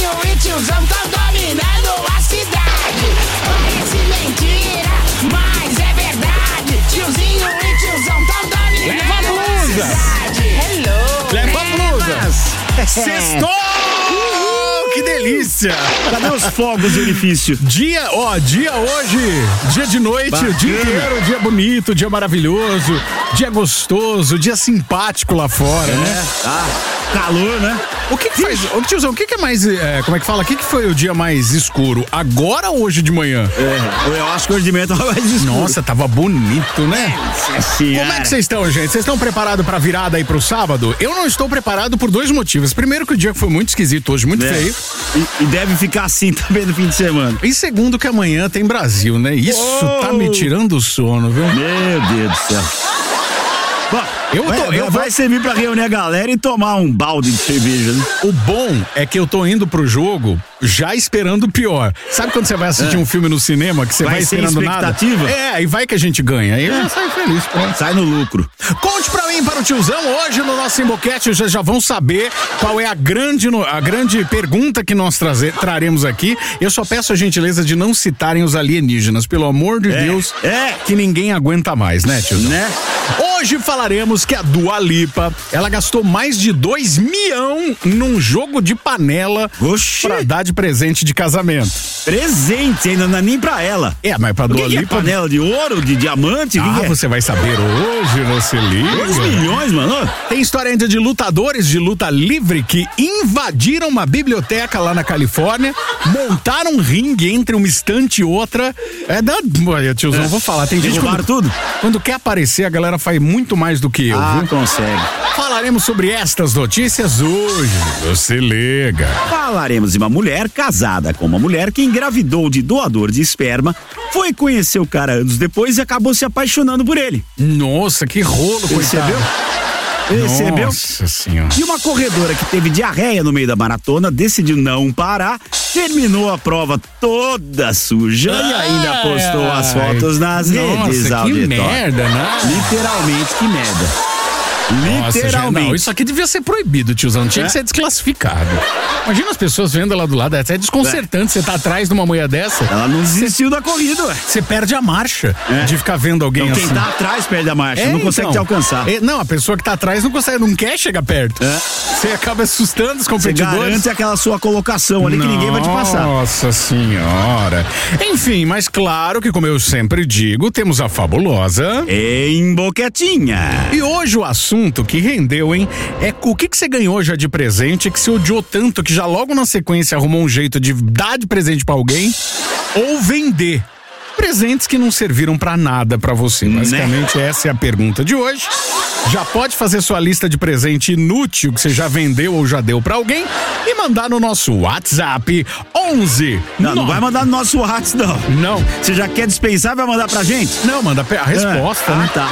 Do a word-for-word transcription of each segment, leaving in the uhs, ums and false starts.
Tiozinho e tiozão tão dominando a cidade. Parece mentira, mas é verdade. Tiozinho e tiozão tão dominando Leva a blusa. a cidade. Hello. Leva a blusa. Sextou! Que delícia! Cadê os fogos de orifício? Dia, ó, dia hoje, dia de noite, o dia inteiro, dia bonito, dia maravilhoso, dia gostoso, dia simpático lá fora, É, né? tá. Calor, né? O que que faz, ô tiozão, o que que é mais, é, como é que fala, o que que foi o dia mais escuro, agora ou hoje de manhã? É, eu acho que hoje de manhã tava mais escuro. Nossa, tava bonito, né? Senhora. Como é que vocês estão, gente? Vocês estão preparados pra virada aí pro sábado? Eu não estou preparado por dois motivos. Primeiro que o dia foi muito esquisito hoje, muito É. feio. E, e deve ficar assim também no fim de semana. E segundo que amanhã tem Brasil, né? Isso Oh! tá me tirando o sono, viu? Meu Deus do céu. Bom, Eu tô- vai, eu vai vou- servir pra reunir a galera e tomar um balde de cerveja, né? O bom é que eu tô indo pro jogo já esperando o pior. Sabe quando você vai assistir É. um filme no cinema que você vai, Vai sem esperando nada? expectativa? É, e vai que a gente ganha. Aí eu saio feliz, pronto. Sai no lucro. Conte pra mim, para o tiozão, hoje no nosso Emboquete já, já vão saber qual é a grande, no- a grande pergunta que nós traze, traremos aqui. Eu só peço a gentileza de não citarem os alienígenas, pelo amor de É, Deus, é. que ninguém aguenta mais, né, tiozão? Né? Hoje falaremos que a Dua Lipa, ela gastou mais de dois milhão num jogo de panela Oxi. pra dar de presente de casamento. Presente, ainda não é nem pra ela. É, mas pra O Dua que, que é Lipa... panela de ouro, de diamante? O que Ah, que é? você vai saber hoje, você liga. Dois milhões, mano. Tem história ainda de lutadores de luta livre que invadiram uma biblioteca lá na Califórnia, montaram um ringue entre uma estante e outra. É da. Olha, tiozão, É. vou falar. Tem gente Derrubaram quando, tudo? quando quer aparecer, a galera faz muito mais do que eu, Ah, viu? consegue. Falaremos sobre estas notícias hoje. Você liga. Falaremos de uma mulher casada com uma mulher que engravidou de doador de esperma, foi conhecer o cara anos depois e acabou se apaixonando por ele. Nossa, que rolo, coitado. Percebeu? Percebeu? Nossa senhora. E uma corredora que teve diarreia no meio da maratona decidiu não parar, terminou a prova toda suja e ainda postou as fotos nas Nossa, redes que auditório. merda, né? Literalmente, que merda. Nossa, Literalmente. gente, não, isso aqui devia ser proibido, tiozão. Tinha É. que ser desclassificado. Imagina as pessoas vendo lá do lado. É até desconcertante você tá atrás de uma mulher dessa. Ela não desistiu da corrida, ué. Você perde a marcha É. de ficar vendo alguém Então, assim. quem tá atrás perde a marcha, É, não consegue então. te alcançar. É, não, a pessoa que tá atrás não consegue, não quer chegar perto. É. Você acaba assustando os Você competidores. garante aquela sua colocação ali que ninguém vai te passar. Nossa senhora. Enfim, mas claro que, como eu sempre digo, temos a fabulosa. Em boquetinha. E hoje o assunto que rendeu, hein, é o que que você ganhou já de presente que você odiou tanto que já logo na sequência arrumou um jeito de dar de presente pra alguém ou vender. Presentes que não serviram pra nada pra você. Basicamente essa é a pergunta de hoje. Já pode fazer sua lista de presente inútil que você já vendeu ou já deu pra alguém e mandar no nosso WhatsApp onze. Não, não vai mandar no nosso WhatsApp, não. Não, Você já quer dispensar, vai mandar pra gente? não, manda a resposta, Ah, né? tá.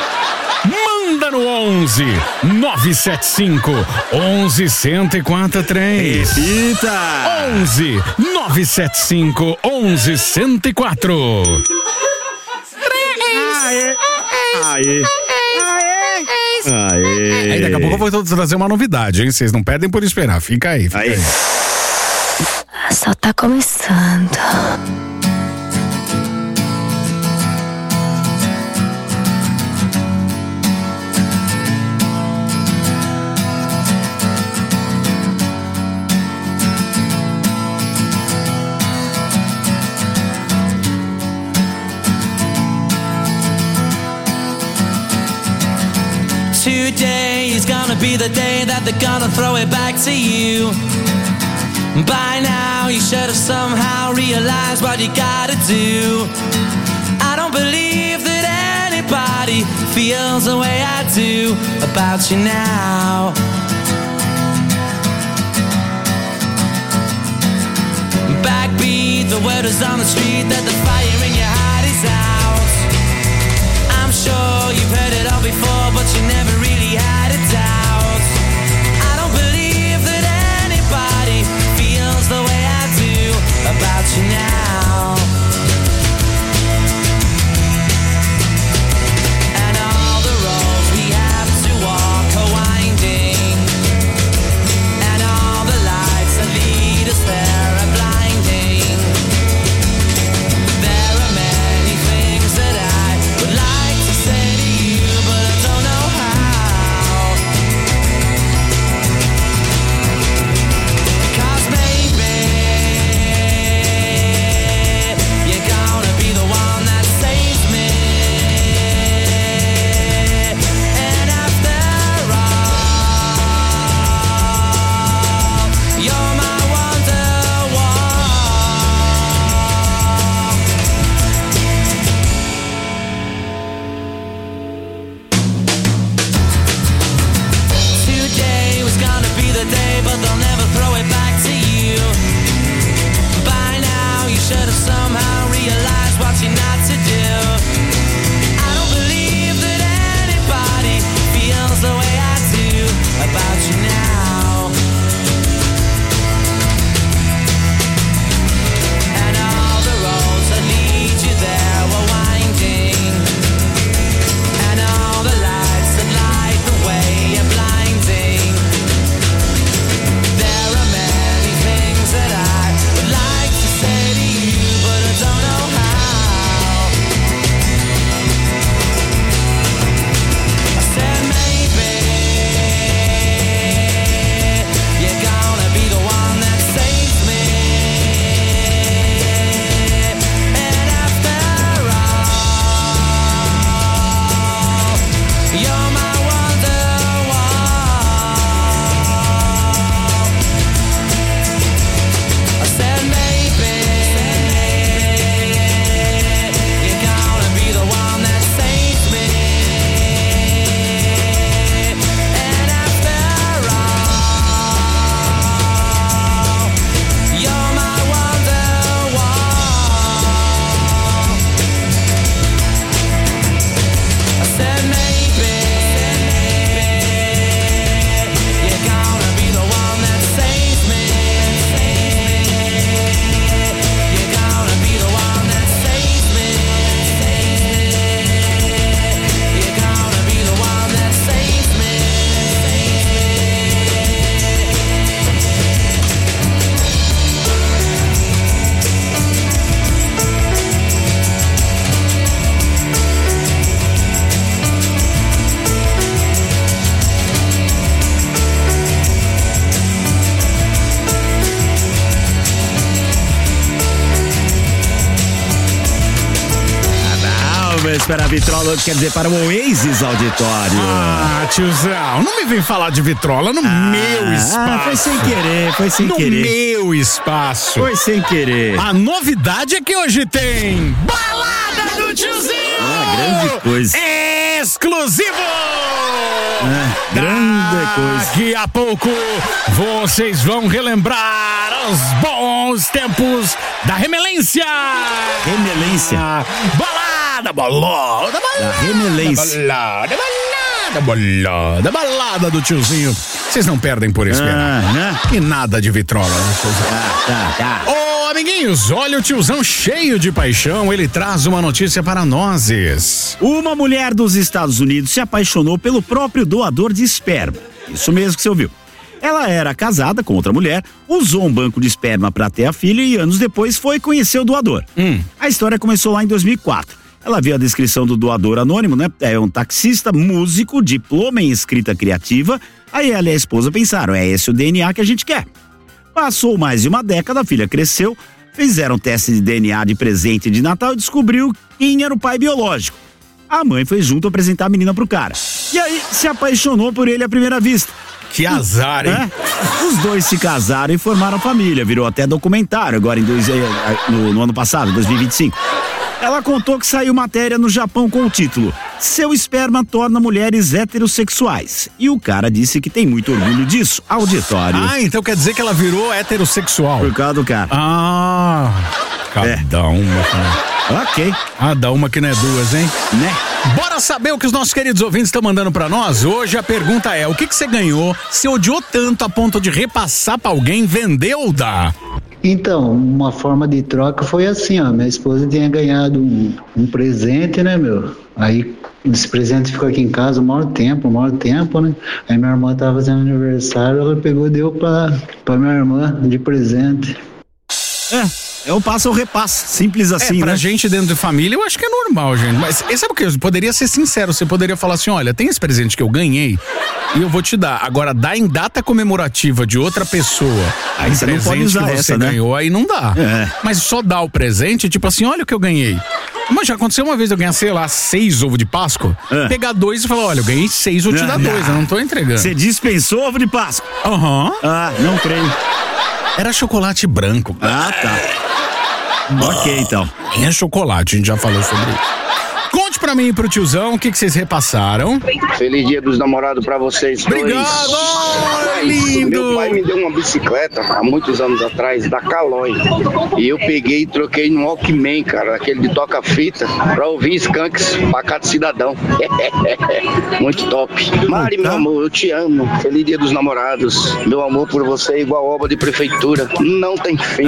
Manda no onze nove sete cinco onze cento e quatro três. Repita. onze nove sete cinco onze cento e quatro. Aê. Aê. Aê. Aí daqui a pouco eu vou trazer uma novidade, hein? Vocês não perdem por esperar. Fica aí, fica Aí. aí. Só tá começando. Today is gonna be the day that they're gonna throw it back to you. By now you should have somehow realized what you gotta do. I don't believe that anybody feels the way I do about you now. Backbeat, the word is on the street that the fire in your heart is out. I'm sure you've heard it all before, but you never really had a doubt. I don't believe that anybody feels the way I do about you now. And all the roads we have to walk are winding, and all the lights that lead us there about you now. And all the roads that lead you there were winding, and all the lights that light the way are blinding. There are many things that I would like to say to you, but I don't know how. I said maybe you're gonna be the one that saves me. And after all, you're my Wonderwall. I said maybe you're gonna be the one that saves me. And after all, you're my Wonderwall. I said maybe you're gonna be the one that saves me. You're gonna be the one that saves me. You're gonna be the one that saves me. Palmas para a Vitrola, quer dizer, para o Oasis Auditório. Ah, tiozão, não me vem falar de vitrola no Ah, meu espaço. Ah, foi sem querer, foi sem no querer. meu espaço. Foi sem querer. A novidade é que hoje tem Balada do Tiozinho! Ah, grande coisa. Exclusivo! Ah, grande coisa. Daqui a pouco vocês vão relembrar os bons tempos da remelência! Remelência. Ah, balada, balada, balada. Da remelência. Balada, balada, balada, balada do tiozinho. Vocês não perdem por esperar. Ah, né? E nada de vitrola, né, tiozão? Tá, tá, tá. Ô, amiguinhos, olha o tiozão cheio de paixão, ele traz uma notícia para nós. Uma mulher dos Estados Unidos se apaixonou pelo próprio doador de esperma. Isso mesmo que você ouviu. Ela era casada com outra mulher, usou um banco de esperma para ter a filha e anos depois foi conhecer o doador. Hum. A história começou lá em dois mil e quatro. Ela viu a descrição do doador anônimo, né? É um taxista, músico, diploma em escrita criativa. Aí ela e a esposa pensaram, é esse o D N A que a gente quer. Passou mais de uma década, a filha cresceu, fizeram teste de D N A de presente de Natal e descobriu quem era o pai biológico. A mãe foi junto apresentar a menina pro cara. E aí se apaixonou por ele à primeira vista. Que azar, hein? É? Os dois se casaram e formaram família, virou até documentário agora em dois, no, no ano passado, dois mil e vinte e cinco. Ela contou que saiu matéria no Japão com o título Seu esperma torna mulheres heterossexuais. E o cara disse que tem muito orgulho disso. Auditório. Ah, então quer dizer que ela virou heterossexual. Por causa do cara. Ah, cada É. uma. Cara. Ok. Cada uma que não é duas, hein? Né? Bora saber o que os nossos queridos ouvintes estão mandando pra nós? Hoje a pergunta é, o que que você ganhou, se odiou tanto a ponto de repassar pra alguém, vender ou dar? Então, uma forma de troca foi assim, ó, minha esposa tinha ganhado um, um presente, né, meu? Aí esse presente ficou aqui em casa o maior tempo, o maior tempo, né? Aí minha irmã tava fazendo aniversário, ela pegou e deu pra, pra minha irmã de presente. É. É o passo ou repasso, simples assim, é, pra né? gente dentro de família, eu acho que é normal, gente. Mas sabe o que? Eu poderia ser sincero, você poderia falar assim, olha, tem esse presente que eu ganhei e eu vou te dar. Agora, dar em data comemorativa de outra pessoa, Aí um você não pode usar que você essa, né? ganhou, aí não dá. É. Mas só dar o presente, tipo assim, olha o que eu ganhei. Mas já aconteceu uma vez eu ganhar, sei lá, seis ovos de Páscoa, É. pegar dois e falar, olha, eu ganhei seis, vou te Não, dar não. dois, eu não tô entregando. Você dispensou ovo de Páscoa? Aham. Ah, não creio. Era chocolate branco. Ah, tá. Ok, então. Nem é chocolate, a gente já falou sobre isso. Conte pra mim e pro tiozão, o que que vocês repassaram? Feliz dia dos namorados pra vocês dois. Obrigado, oh, lindo. Meu pai me deu uma bicicleta há muitos anos atrás, da Caloi. E eu peguei e troquei no Walkman, cara, aquele de toca-fita, pra ouvir Skanks, Pacato Cidadão. Muito top. Mari, meu amor, eu te amo. Feliz dia dos namorados. Meu amor por você é igual obra de prefeitura. Não tem fim.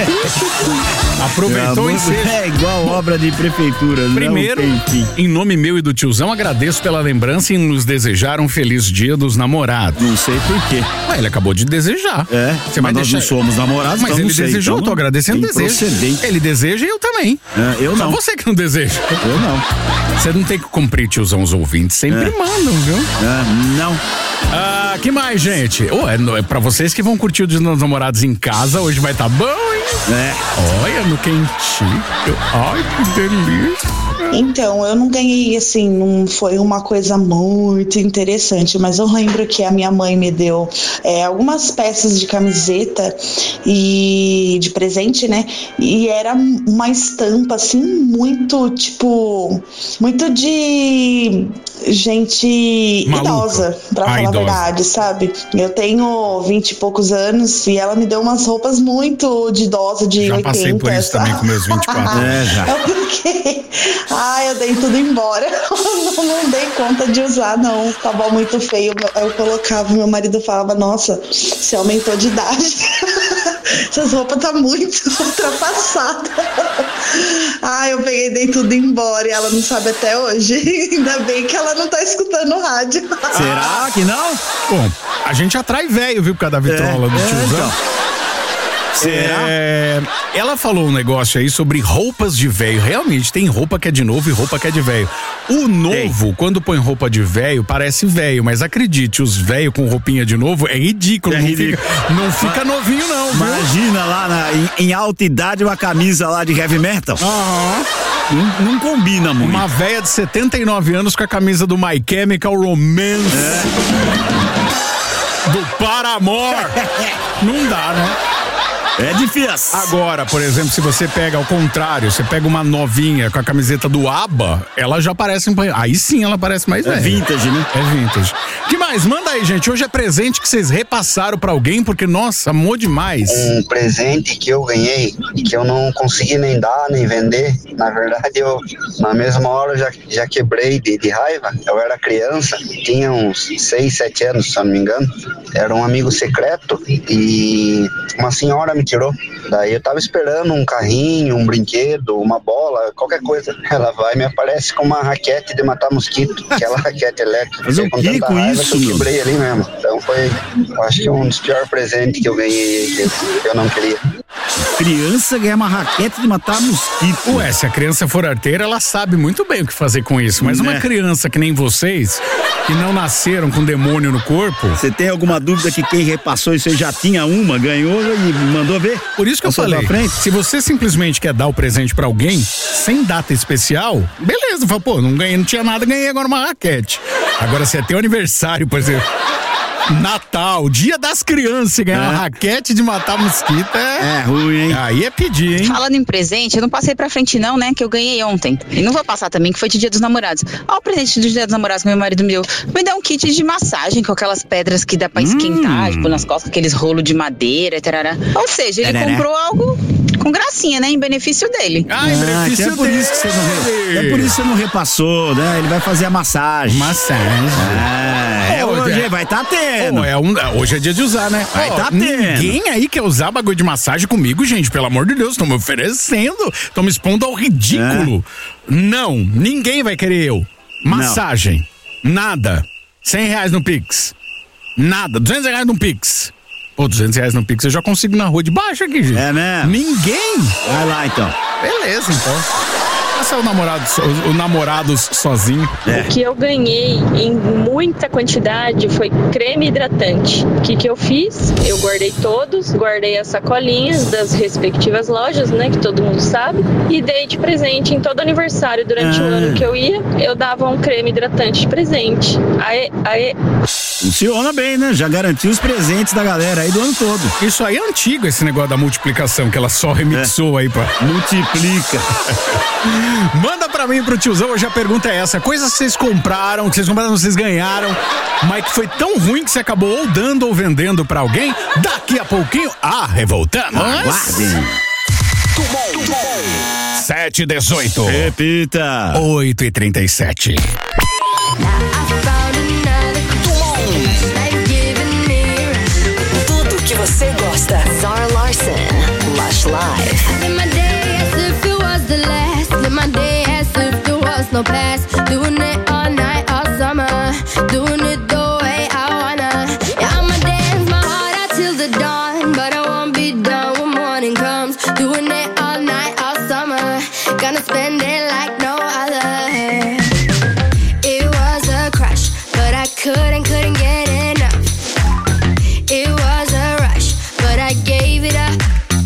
Aproveitou e seja. É igual obra de prefeitura. Primeiro, não tem fim. em nome meu e do tiozão, agradeço pela lembrança e nos desejar um feliz dia dos namorados. Não sei por quê. Ué, ele acabou de desejar. É, Você mas vai nós deixar... não somos namorados, Mas então ele não sei, desejou, então, eu tô agradecendo o desejo. improcedente. Ele deseja e eu também. É, eu Só não. você que não deseja. Eu não. Você não tem que cumprir, tiozão, os ouvintes sempre É. mandam, viu? É, não. Ah, que mais, gente? Ué, é pra vocês que vão curtir o Dia dos Namorados em casa, hoje vai tá bom, hein? É. Olha, no quentinho. Ai, que delícia. Então, eu não ganhei, assim, não foi uma coisa muito interessante, mas eu lembro que a minha mãe me deu é, algumas peças de camiseta e de presente, né? E era uma estampa, assim, muito, tipo, muito de gente Maluca. idosa, pra Ah, falar idosa. a verdade, sabe? Eu tenho vinte e poucos anos e ela me deu umas roupas muito de idosa, de Já oitenta. passei por isso sabe? também com meus vinte e quatro. É, já. Eu fiquei... Ai, eu dei tudo embora. não, não dei conta de usar, não. Tava muito feio. Eu colocava, meu marido falava, nossa, você aumentou de idade. Essas roupas tá muito ultrapassada. Ai, eu peguei e dei tudo embora e ela não sabe até hoje. Ainda bem que ela não tá escutando o rádio. Será que não? Bom, a gente atrai velho, viu, por causa da vitrola É, do é, tiozão. então. Será? É, ela falou um negócio aí sobre roupas de velho. Realmente, tem roupa que é de novo e roupa que é de velho. O novo, quando põe roupa de velho, parece velho, mas acredite, os velhos com roupinha de novo é ridículo. É não, ridículo. Fica, não fica novinho, não, viu? Imagina lá na- em, em alta idade uma camisa lá de heavy metal. Aham. Não, não combina muito. Uma véia de setenta e nove anos com a camisa do My Chemical Romance. Do Paramore. Não dá, né? É difícil. Agora, por exemplo, se você pega ao contrário, você pega uma novinha com a camiseta do ABBA, ela já parece um... Aí sim ela parece mais É velha. vintage, né? É vintage. Que mais? Manda aí, gente. Hoje é presente que vocês repassaram pra alguém, porque, nossa, amou demais. Um presente que eu ganhei e que eu não consegui nem dar, nem vender. Na verdade, eu, na mesma hora, já, já quebrei de, de raiva. Eu era criança, tinha uns seis, sete anos, se eu não me engano. Era um amigo secreto e uma senhora me tirou. Daí eu tava esperando um carrinho, um brinquedo, uma bola, qualquer coisa. Ela vai e me aparece com uma raquete de matar mosquito, aquela raquete elétrica. Mas o Fiquei que tanta com raiva isso, que eu meu? quebrei ali mesmo. Então foi, eu acho que um dos piores presentes que eu ganhei, que, que eu não queria. Criança ganha uma raquete de matar mosquito. Ué, se a criança for arteira, ela sabe muito bem o que fazer com isso. Mas uma Né? criança que nem vocês, que não nasceram com demônio no corpo... Você tem alguma dúvida que quem repassou isso aí já tinha uma, ganhou e mandou ver? Por isso que eu Passou falei, pra frente? se você simplesmente quer dar o presente pra alguém, sem data especial, beleza, fala, pô, não ganhei, não tinha nada, ganhei agora uma raquete. Agora, se é teu aniversário, por exemplo, Natal, Dia das Crianças, e ganhar É. uma raquete de matar mosquito, é... É ruim, hein? Aí é pedir, hein? Falando em presente, eu não passei pra frente não, né, que eu ganhei ontem. E não vou passar também, que foi de Dia dos Namorados. Ó o presente do Dia dos Namorados que meu marido me deu. Me deu um kit de massagem com aquelas pedras que dá pra esquentar, tipo, nas costas, aqueles rolos de madeira, tarará. Ou seja, ele Tarará. comprou algo com gracinha, né, em benefício dele. Ah, em Ah, benefício que é por isso que você não re... dele. É por isso que você não repassou, né? Ele vai fazer a massagem. Massagem. Ah, é Ô, hoje, é- vai tá tendo. Pô, é um, hoje é dia de usar, né? Vai Ó, tá tendo. Ninguém aí quer usar bagulho de massagem comigo, gente. Pelo amor de Deus, estão me oferecendo. Estão me expondo ao ridículo. Não, ninguém vai querer eu. Massagem. Nada. cem reais no Pix. Nada. duzentos reais no Pix. Pô, duzentos reais no Pix eu já consigo na rua de baixo aqui, gente. É mesmo? Ninguém. Vai lá, então. Beleza, então. Esse é o namorado, so- o, o namorado sozinho. É. O que eu ganhei em muita quantidade foi creme hidratante. O que, que eu fiz? Eu guardei todos, guardei as sacolinhas das respectivas lojas, né, que todo mundo sabe, e dei de presente em todo aniversário. Durante o Ah. ano que eu ia, eu dava um creme hidratante de presente. Aê, aê. Funciona bem, né? Já garantiu os presentes da galera aí do ano todo. Isso aí é antigo, esse negócio da multiplicação, que ela só remixou é. aí pra... Multiplica. Manda pra mim, pro tiozão, hoje a pergunta é essa. Coisas que vocês compraram, que vocês compraram, vocês ganharam, mas que foi tão ruim que você acabou ou dando ou vendendo pra alguém. Daqui a pouquinho, ah, revoltamos. Aguardem. sete e dezoito. Repita. oito e trinta e sete. Tudo que você gosta. Zara Larsson, Lush Live. Live my day as if it was the last. Live my day as if there was no past. Doing it all night, all summer. Doing it the way I wanna. Yeah, I'ma dance my heart out till the dawn, but I won't be done when morning comes. Doing it all night, all summer. Gonna spend it like no other. It was a crush, but I couldn't, couldn't get enough. It was a rush, but I gave it up.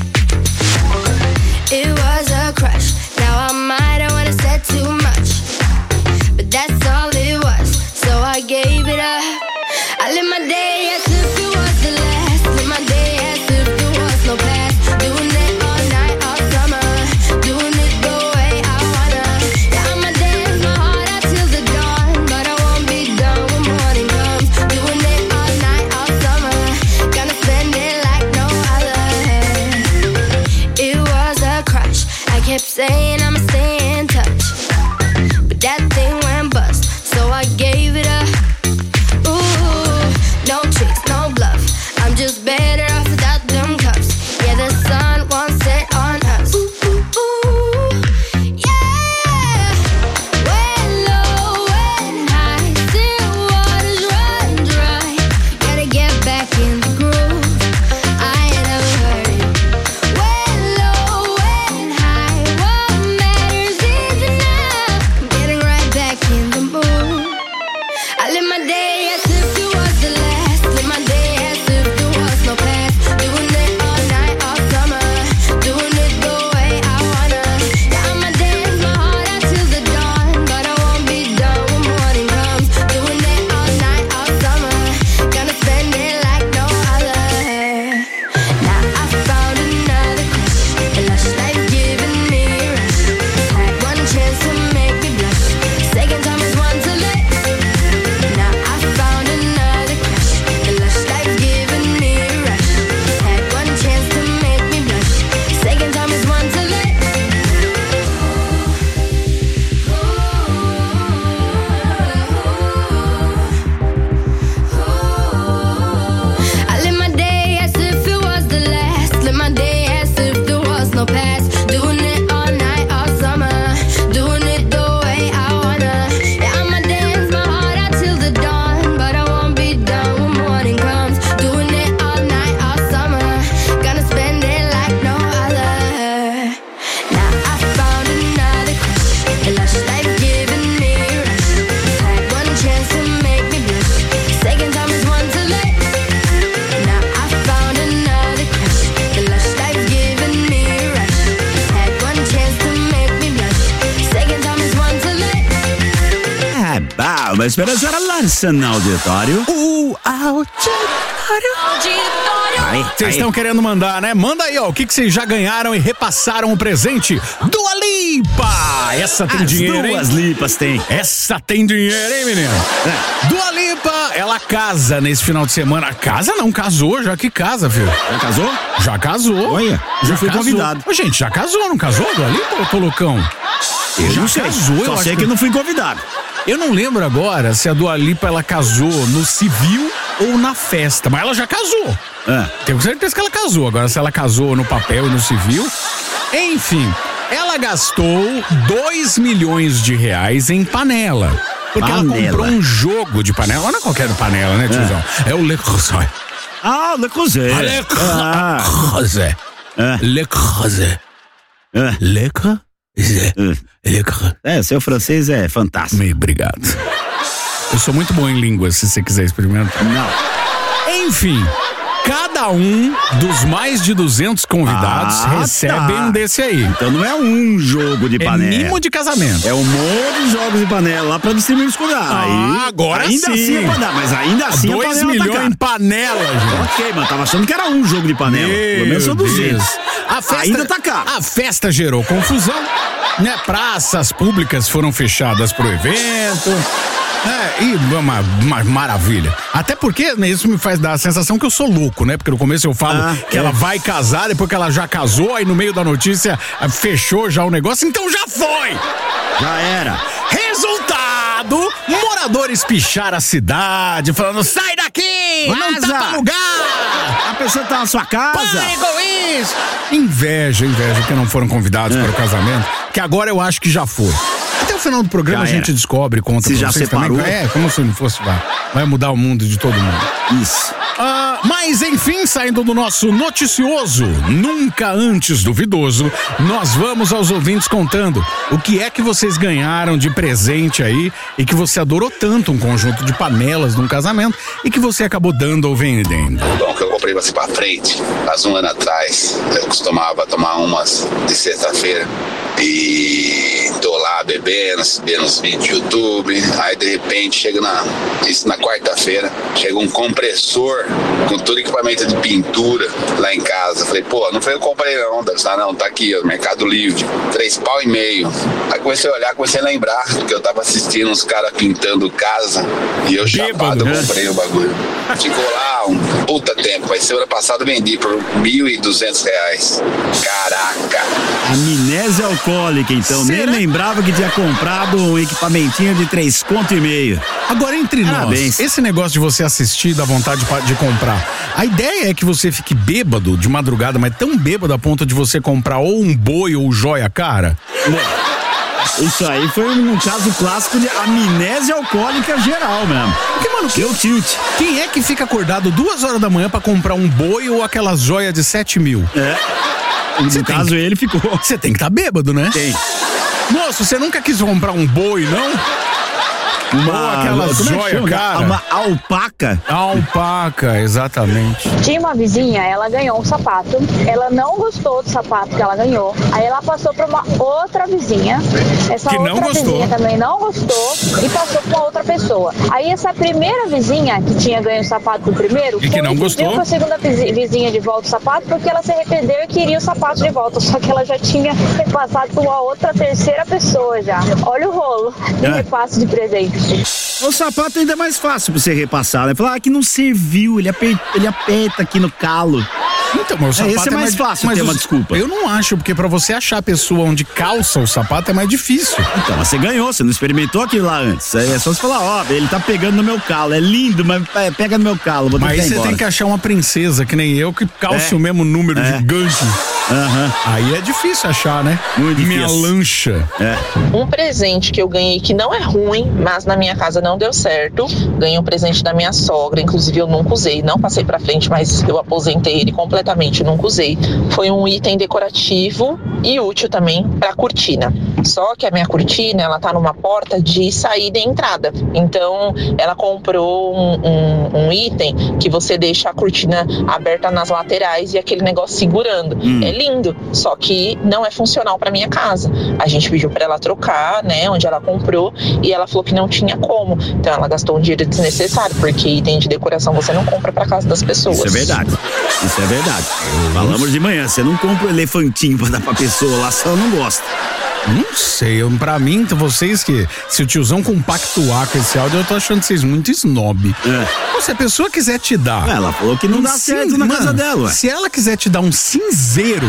It was a crush. Now I might have wanna said too much, but that's all it was. So I gave it up. I live my day as if it was the last. Live my day as if there was no past. Doing it all night, all summer. Doing it the way I wanna. Yeah, I'ma dance my heart out till the dawn, but I won't be done when morning comes. Doing it all night, all summer. Gonna spend it like no other. It was a crush. I kept saying I'ma stay in touch, but that thing went bust, so I gave it up. Ooh, no tricks, no bluff. I'm just better off without them cups. Yeah, the sun won't set on us. Ooh, ooh, ooh, yeah. When low, when high, still waters run dry. Gotta get back in the groove. I ain't never heard it. When low, when high, what matters is enough. Getting right back in the mood. I live my day as if it was the last. Live my day as if there was no past. Doing it all night, all summer. Doing it the way I wanna. Yeah, I'ma dance my heart out till the dawn, but I won't be done when morning comes. Doing it all night, all summer. Gonna spend it like no other. Now I found another crush. A lush life giving me a rush. Had one chance to make me blush. Second time is one to let. Now I found another crush. A lush life giving me a rush. Had one chance to make me blush. Second time is one to let. I live my day as if it was the last. Live my day as if there was no past. Doing it all night, all summer. Doing it the way I wanna. Yeah, I'ma dance my heart out till the dawn, but I won't be done when morning comes. Doing it all night, all summer. Gonna spend it like no other. Now I found another crush. A lush life giving me a rush. Had one chance to make me blush. Second time is one to let. Now I found another crush. The lush life giving me a rush. Had one chance to make me blush. Second time is one to let. É, bah, mas esperança era Larson no auditório. O Aí, Vocês estão querendo mandar, né? Manda aí, ó. O que que vocês já ganharam e repassaram o presente? Dua Lipa! Essa tem As dinheiro, hein? duas lipas tem. Essa tem dinheiro, hein, menino? É. Dua Lipa, ela casa nesse final de semana. Casa não, casou, já que casa, filho. Já casou? Já casou. Olha, já fui casou. convidado. Ô, gente, já casou, não casou, Dua Lipa, ô, tô loucão? Eu já não sei. casou, Só eu sei acho que não fui convidado. Eu não lembro agora se a Dua Lipa ela casou no civil ou na festa, mas ela já casou. É. Tenho certeza que ela casou. Agora, se ela casou no papel e no civil. Enfim, ela gastou dois milhões de reais em panela. Porque Panela. ela comprou um jogo de panela. Não é qualquer panela, né, tiozão? É, é o Le Creuset. Ah, Le Creuset. Le Ah. Creuset. É. Le Creuset. É. Le Creuset. Le Creuset. É, seu francês é fantástico. Meio obrigado. Eu sou muito bom em línguas, se você quiser experimentar. Não. Enfim, Cada um dos mais de duzentos convidados Ah, recebe tá. um desse aí. Então não é um jogo de É panela. mimo de casamento. É um monte de jogos de panela lá pra distribuir os convidados. Ah, Aí, agora ainda sim. assim é panela, mas ainda assim Dois a panela milhões tá em cara. panela, gente. Ok, mano, tava achando que era um jogo de panela. Pelo menos são Meu duzentos. Deus. A festa, Ainda tá caro. A festa gerou confusão, né? Praças públicas foram fechadas pro evento. É, e uma, uma maravilha. Até porque né, isso me faz dar a sensação que eu sou louco, né? Porque no começo eu falo Ah, que é. ela vai casar, depois que ela já casou, aí no meio da notícia ah, fechou já o negócio, então já foi! Já era. Resultado: moradores picharam a cidade, falando: sai daqui! Não Vaza! tá pra lugar! A pessoa tá na sua casa. Pare com isso! Inveja, inveja, que não foram convidados É. para o casamento, que agora eu acho que já foi. Até o final do programa Já a gente era. descobre, conta Se pra já vocês separou. também. É, como se não fosse, vai, vai mudar o mundo de todo mundo. Isso. Ah, mas enfim, saindo do nosso noticioso, nunca antes duvidoso, nós vamos aos ouvintes contando o que é que vocês ganharam de presente aí e que você adorou tanto, um conjunto de panelas num casamento e que você acabou dando ou vendendo. Bom, que eu comprei assim pra frente, faz um ano atrás, eu costumava tomar umas de sexta-feira e tô lá bebendo, vendo os vídeos do YouTube, aí de repente chega na, isso na quarta-feira, chega um compressor com todo equipamento de pintura lá em casa. Falei, pô, não foi eu que comprei não, ah, não, tá aqui, ó, Mercado Livre, três pau e meio. Aí comecei a olhar, comecei a lembrar que eu tava assistindo uns caras pintando casa e eu chapado né? comprei o bagulho. Ficou lá um puta tempo, aí semana passada eu vendi por mil e duzentos reais. Caraca! Amnésia alcoólica, então. Será? Nem lembrava que tinha comprado um equipamentinho de três conto e meio. Agora, entre Parabéns. nós, esse negócio de você assistir, dá vontade de, de comprar. A ideia é que você fique bêbado de madrugada, mas tão bêbado a ponto de você comprar ou um boi ou joia cara. Isso aí foi um caso clássico de amnésia alcoólica geral mesmo. Porque, mano, quem, Deu tilt. quem é que fica acordado duas horas da manhã pra comprar um boi ou aquelas joias de sete mil? É. No Você tem caso, que- ele ficou. Você tem que estar bêbado, né? Tem. Moço, você nunca quis comprar um boi, não? Ou aquelas como é que joias, chama? cara? Uma alpaca. Alpaca, exatamente. Tinha uma vizinha, ela ganhou um sapato, ela não gostou do sapato que ela ganhou, aí ela passou para uma outra vizinha, essa Que não outra gostou. vizinha também não gostou e passou para outra pessoa. Aí essa primeira vizinha que tinha ganho o sapato do primeiro, E que foi não pediu gostou. para a segunda vizi- vizinha de volta o sapato porque ela se arrependeu e queria o sapato de volta, só que ela já tinha repassado para uma outra terceira pessoa já. Olha o rolo de É. repasse de presente. O sapato ainda é mais fácil pra você repassar, né? Falar ah, que não serviu, ele aperta, ele aperta aqui no calo. Então, mas o É, sapato esse é mais fácil mas ter uma os- desculpa. Eu não acho, porque pra você achar a pessoa onde calça o sapato é mais difícil. Então, mas você ganhou, você não experimentou aquilo lá antes. É só você falar, ó, ele tá pegando no meu calo, é lindo, mas é, pega no meu calo, vou ter Mas que ir aí você embora. tem que achar uma princesa, que nem eu, que calce É. o mesmo número É. gigante. Aham. Aí é difícil achar, né? Muito Minha difícil. lancha. É. Um presente que eu ganhei que não é ruim, mas na minha casa não deu certo. Ganhei um presente da minha sogra, inclusive eu nunca usei, não passei pra frente, mas eu aposentei ele completamente, nunca usei. Foi um item decorativo e útil também pra cortina. Só que a minha cortina, ela tá numa porta de saída e entrada. Então, ela comprou um, um, um item que você deixa a cortina aberta nas laterais e aquele negócio segurando. Hum. É lindo, só que não é funcional pra minha casa. A gente pediu pra ela trocar, né, onde ela comprou, e ela falou que não tinha como. Então ela gastou um dinheiro desnecessário, porque item de decoração você não compra pra casa das pessoas. Isso é verdade. Isso é verdade. Falamos de manhã, você não compra um elefantinho pra dar pra pessoa lá, se ela não gosta. Não sei, eu, pra mim, vocês que. Se o tiozão compactuar com esse áudio, eu tô achando vocês muito snob. É. Pô, se a pessoa quiser te dar. Ela falou que não um dá certo cin- na Mano, casa dela, ué. Se ela quiser te dar um cinzeiro,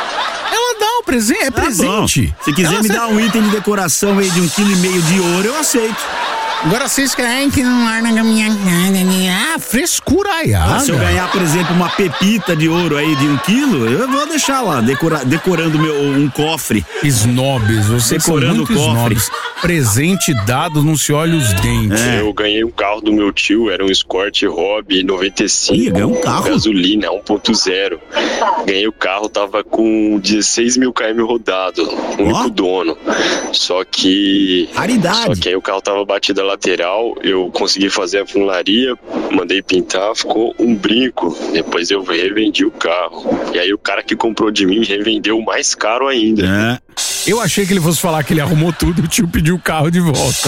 ela dá o presente, é Tá presente. bom. Se quiser Ela me se- dar um item de decoração aí de um quilo e meio de ouro, eu aceito. Agora vocês querem que não arna na minha cara. Ah, frescura aí. Ah, se eu ganhar, por exemplo, uma pepita de ouro aí de um quilo, eu vou deixar lá, decora, decorando meu, um cofre. Snobs, vocês são Decorando muito o cofre. snobs. presente dado não se olha os dentes. É. Eu ganhei um carro do meu tio, era um Escort Hobby noventa e cinco. Ih, ganhou um carro? Gasolina, um ponto zero. Ganhei o carro, tava com dezesseis mil quilômetros rodado, único oh. dono. Só que... Raridade. Só que aí o carro tava batido a lateral, eu consegui fazer a funilaria, mandei pintar, ficou um brinco. Depois eu revendi o carro. E aí o cara que comprou de mim revendeu mais caro ainda. É. Eu achei que ele fosse falar que ele arrumou tudo e o tio pediu o carro de volta.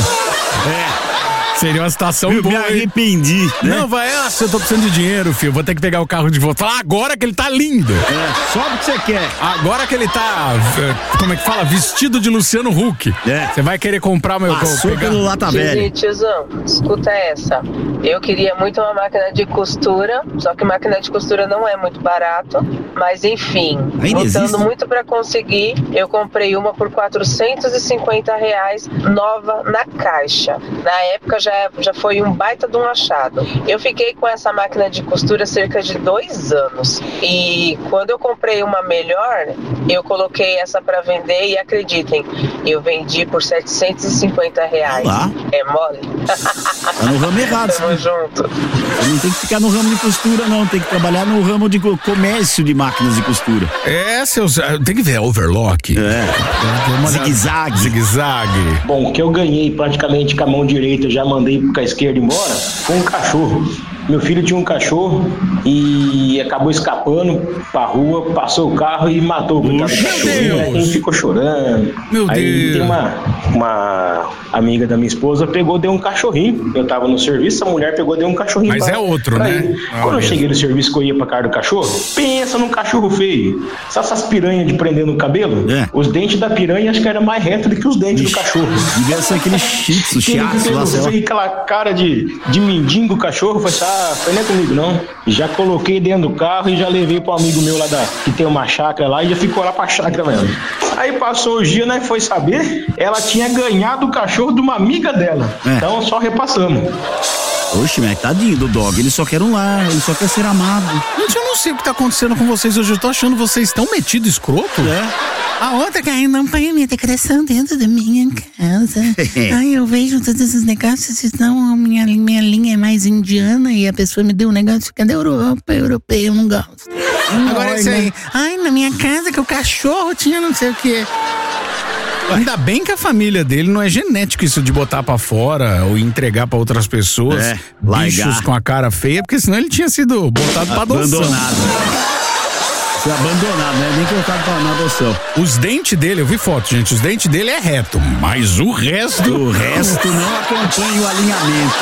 É. Seria uma situação eu boa. Eu me arrependi, né? Não, vai, ah, se eu tô precisando de dinheiro, filho, vou ter que pegar o carro de volta. Fala, agora que ele tá lindo. É, só o que você quer. Agora que ele tá, como é que fala? Vestido de Luciano Huck. É. Você vai querer comprar o meu carro. Passou pelo lata velha. Tiozão, escuta essa. Eu queria muito uma máquina de costura, só que máquina de costura não é muito barato. Mas enfim, ainda lutando existe? muito pra conseguir, eu comprei uma por quatrocentos e cinquenta reais, nova na caixa. Na época já, já foi um baita de um achado. Eu fiquei com essa máquina de costura cerca de dois anos. E quando eu comprei uma melhor, eu coloquei essa pra vender e acreditem, eu vendi por setecentos e cinquenta reais. Olá. É mole? Tá no ramo errado. Tamo junto. Não tem que ficar no ramo de costura, não. Tem que trabalhar no ramo de comércio de máquinas de costura. É, seus. Tem que ver overlock. É. Zigue-zague. Zigue-zague. Bom, o que eu ganhei praticamente com a mão direita, já mandei com a esquerda embora, foi um cachorro. Meu filho tinha um cachorro e acabou escapando pra rua, passou o carro e matou o coitado do cachorro. Ele ficou chorando. Meu Aí Deus. tem uma, uma amiga da minha esposa, pegou, deu um cachorrinho. Eu tava no serviço, a mulher pegou, deu um cachorrinho. Mas pra, é outro, pra né? ele. Ah, Quando eu mesmo. cheguei no serviço que eu ia pra casa do cachorro, pensa num cachorro feio. Sabe essas piranhas de prender no cabelo? É. Os dentes da piranha acho que era mais reto do que os dentes Ixi, do cachorro. Devia ser aquele shih tzu, chiaço lá, sei lá. Aquela cara de, de mendigo o cachorro, foi ah, foi nem comigo não. Já coloquei dentro do carro e já levei pro amigo meu lá da, que tem uma chácara lá e já ficou lá pra chácara mesmo. Aí passou o dia, né, foi saber, ela tinha ganhado o cachorro de uma amiga dela. É. Então só repassamos. Oxe, mas tadinho do dog, ele só quer um lar, ele só quer ser amado. Gente, eu não sei o que tá acontecendo com vocês hoje, eu tô achando vocês tão metidos escroto. É. A outra que ainda não põe a minha decoração dentro da minha casa. Ai, eu vejo todos esses negócios, então a minha, minha linha é mais indiana e a pessoa me deu um negócio que é da Europa, europeu, eu não gosto. Agora isso aí, ai, na minha casa que o cachorro tinha não sei o quê. Ainda bem que a família dele não é genético isso de botar pra fora ou entregar pra outras pessoas é, bichos largar. com a cara feia, porque senão ele tinha sido botado pra adoção. Abandonado. Foi abandonado, né? Nem colocado pra na adoção. Os dentes dele, eu vi foto, gente, os dentes dele é reto, mas o resto... O resto não acompanha o alinhamento.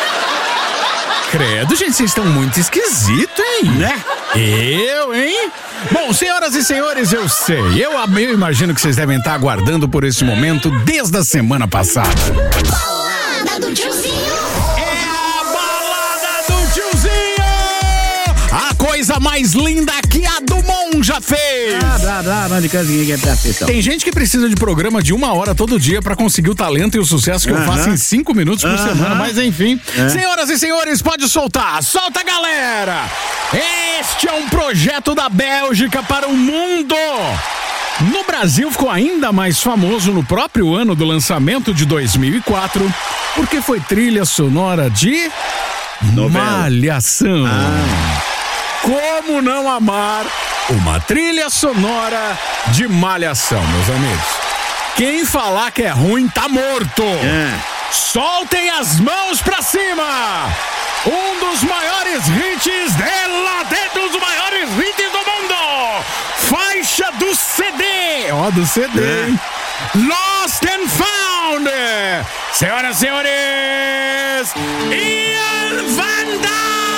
Credo, gente, vocês estão muito esquisitos, hein? Né? Eu, hein? Bom, senhoras e senhores, eu sei, eu, eu imagino que vocês devem estar aguardando por esse momento desde a semana passada. Balada do tiozinho. É a balada do tiozinho! A coisa mais linda que a do Monja fez! Blá, blá, blá, blá, de casa ninguém quer prestar atenção. Tem gente que precisa de programa de uma hora todo dia pra conseguir o talento e o sucesso que uh-huh. eu faço em cinco minutos por uh-huh. semana, mas enfim. É. Senhoras e senhores, pode soltar! Solta, galera! Este é um projeto da Bélgica para o mundo! No Brasil ficou ainda mais famoso no próprio ano do lançamento de dois mil e quatro, porque foi trilha sonora de Novela. Malhação. Ah. Como não amar uma trilha sonora de Malhação, meus amigos? Quem falar que é ruim tá morto. É. Soltem as mãos pra cima. Um dos maiores hits dela, dentro dos maiores hits do mundo. Faixa do C D. Ó, do C D. É. Lost and Found. Senhoras e senhores, Ian Vandal.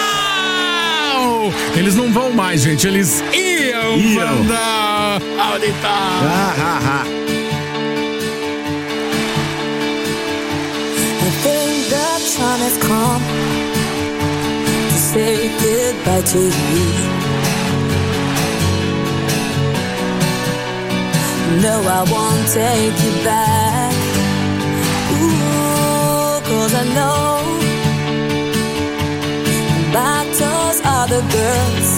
Eles não vão mais, gente. Eles iam, Iam. Vandal. Aonde tá? Ah, ah, ah. I think the time has come to say goodbye to you. No, I won't take you back. Ooh, 'cause I know battles are the girls,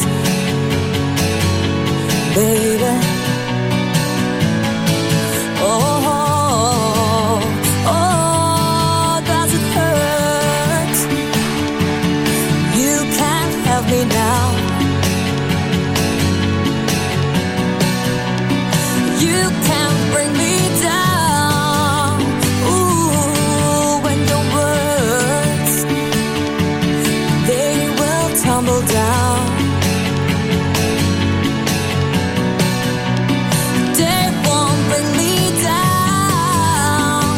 baby. Oh, oh, oh, now. You can't bring me down. Ooh, when your words, they will tumble down. They won't bring me down.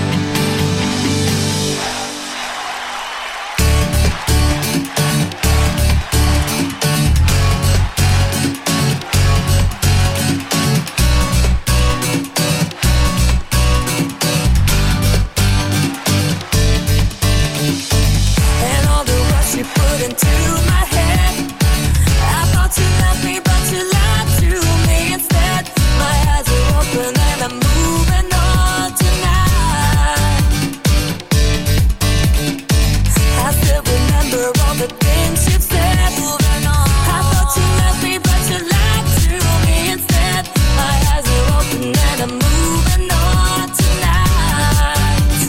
And all the words you put into my head, I thought you loved me, but you lied to me instead. My eyes are open and I'm moving on tonight. I still remember all the things you've said. Moving on. I thought you loved me, but you lied to me instead. My eyes are open and I'm moving on tonight.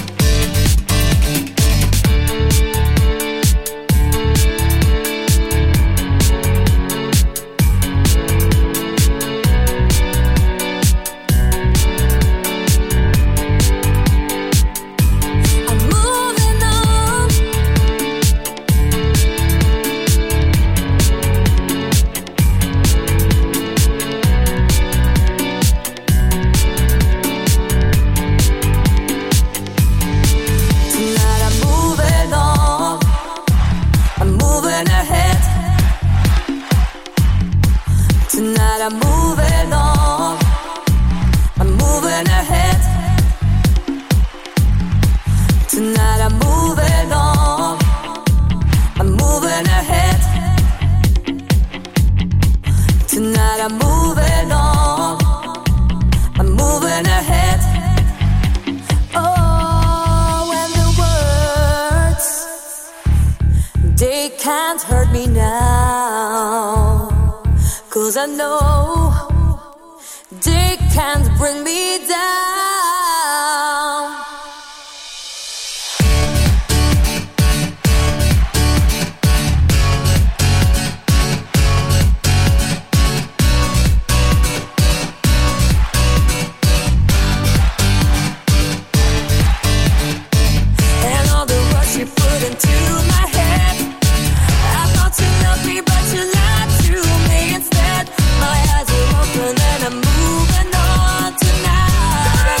I'm moving on. Tonight I'm moving on. I'm moving ahead. Tonight I'm moving on. I'm moving ahead. Tonight I'm moving on. I'm moving ahead. Tonight I'm moving on. I'm moving ahead. Oh, and the words, they can't hurt me now. 'Cause I know they can't bring me down. And all the words you put into my head, I thought you loved me, but you lied to me instead. My eyes are open and I'm moving on tonight.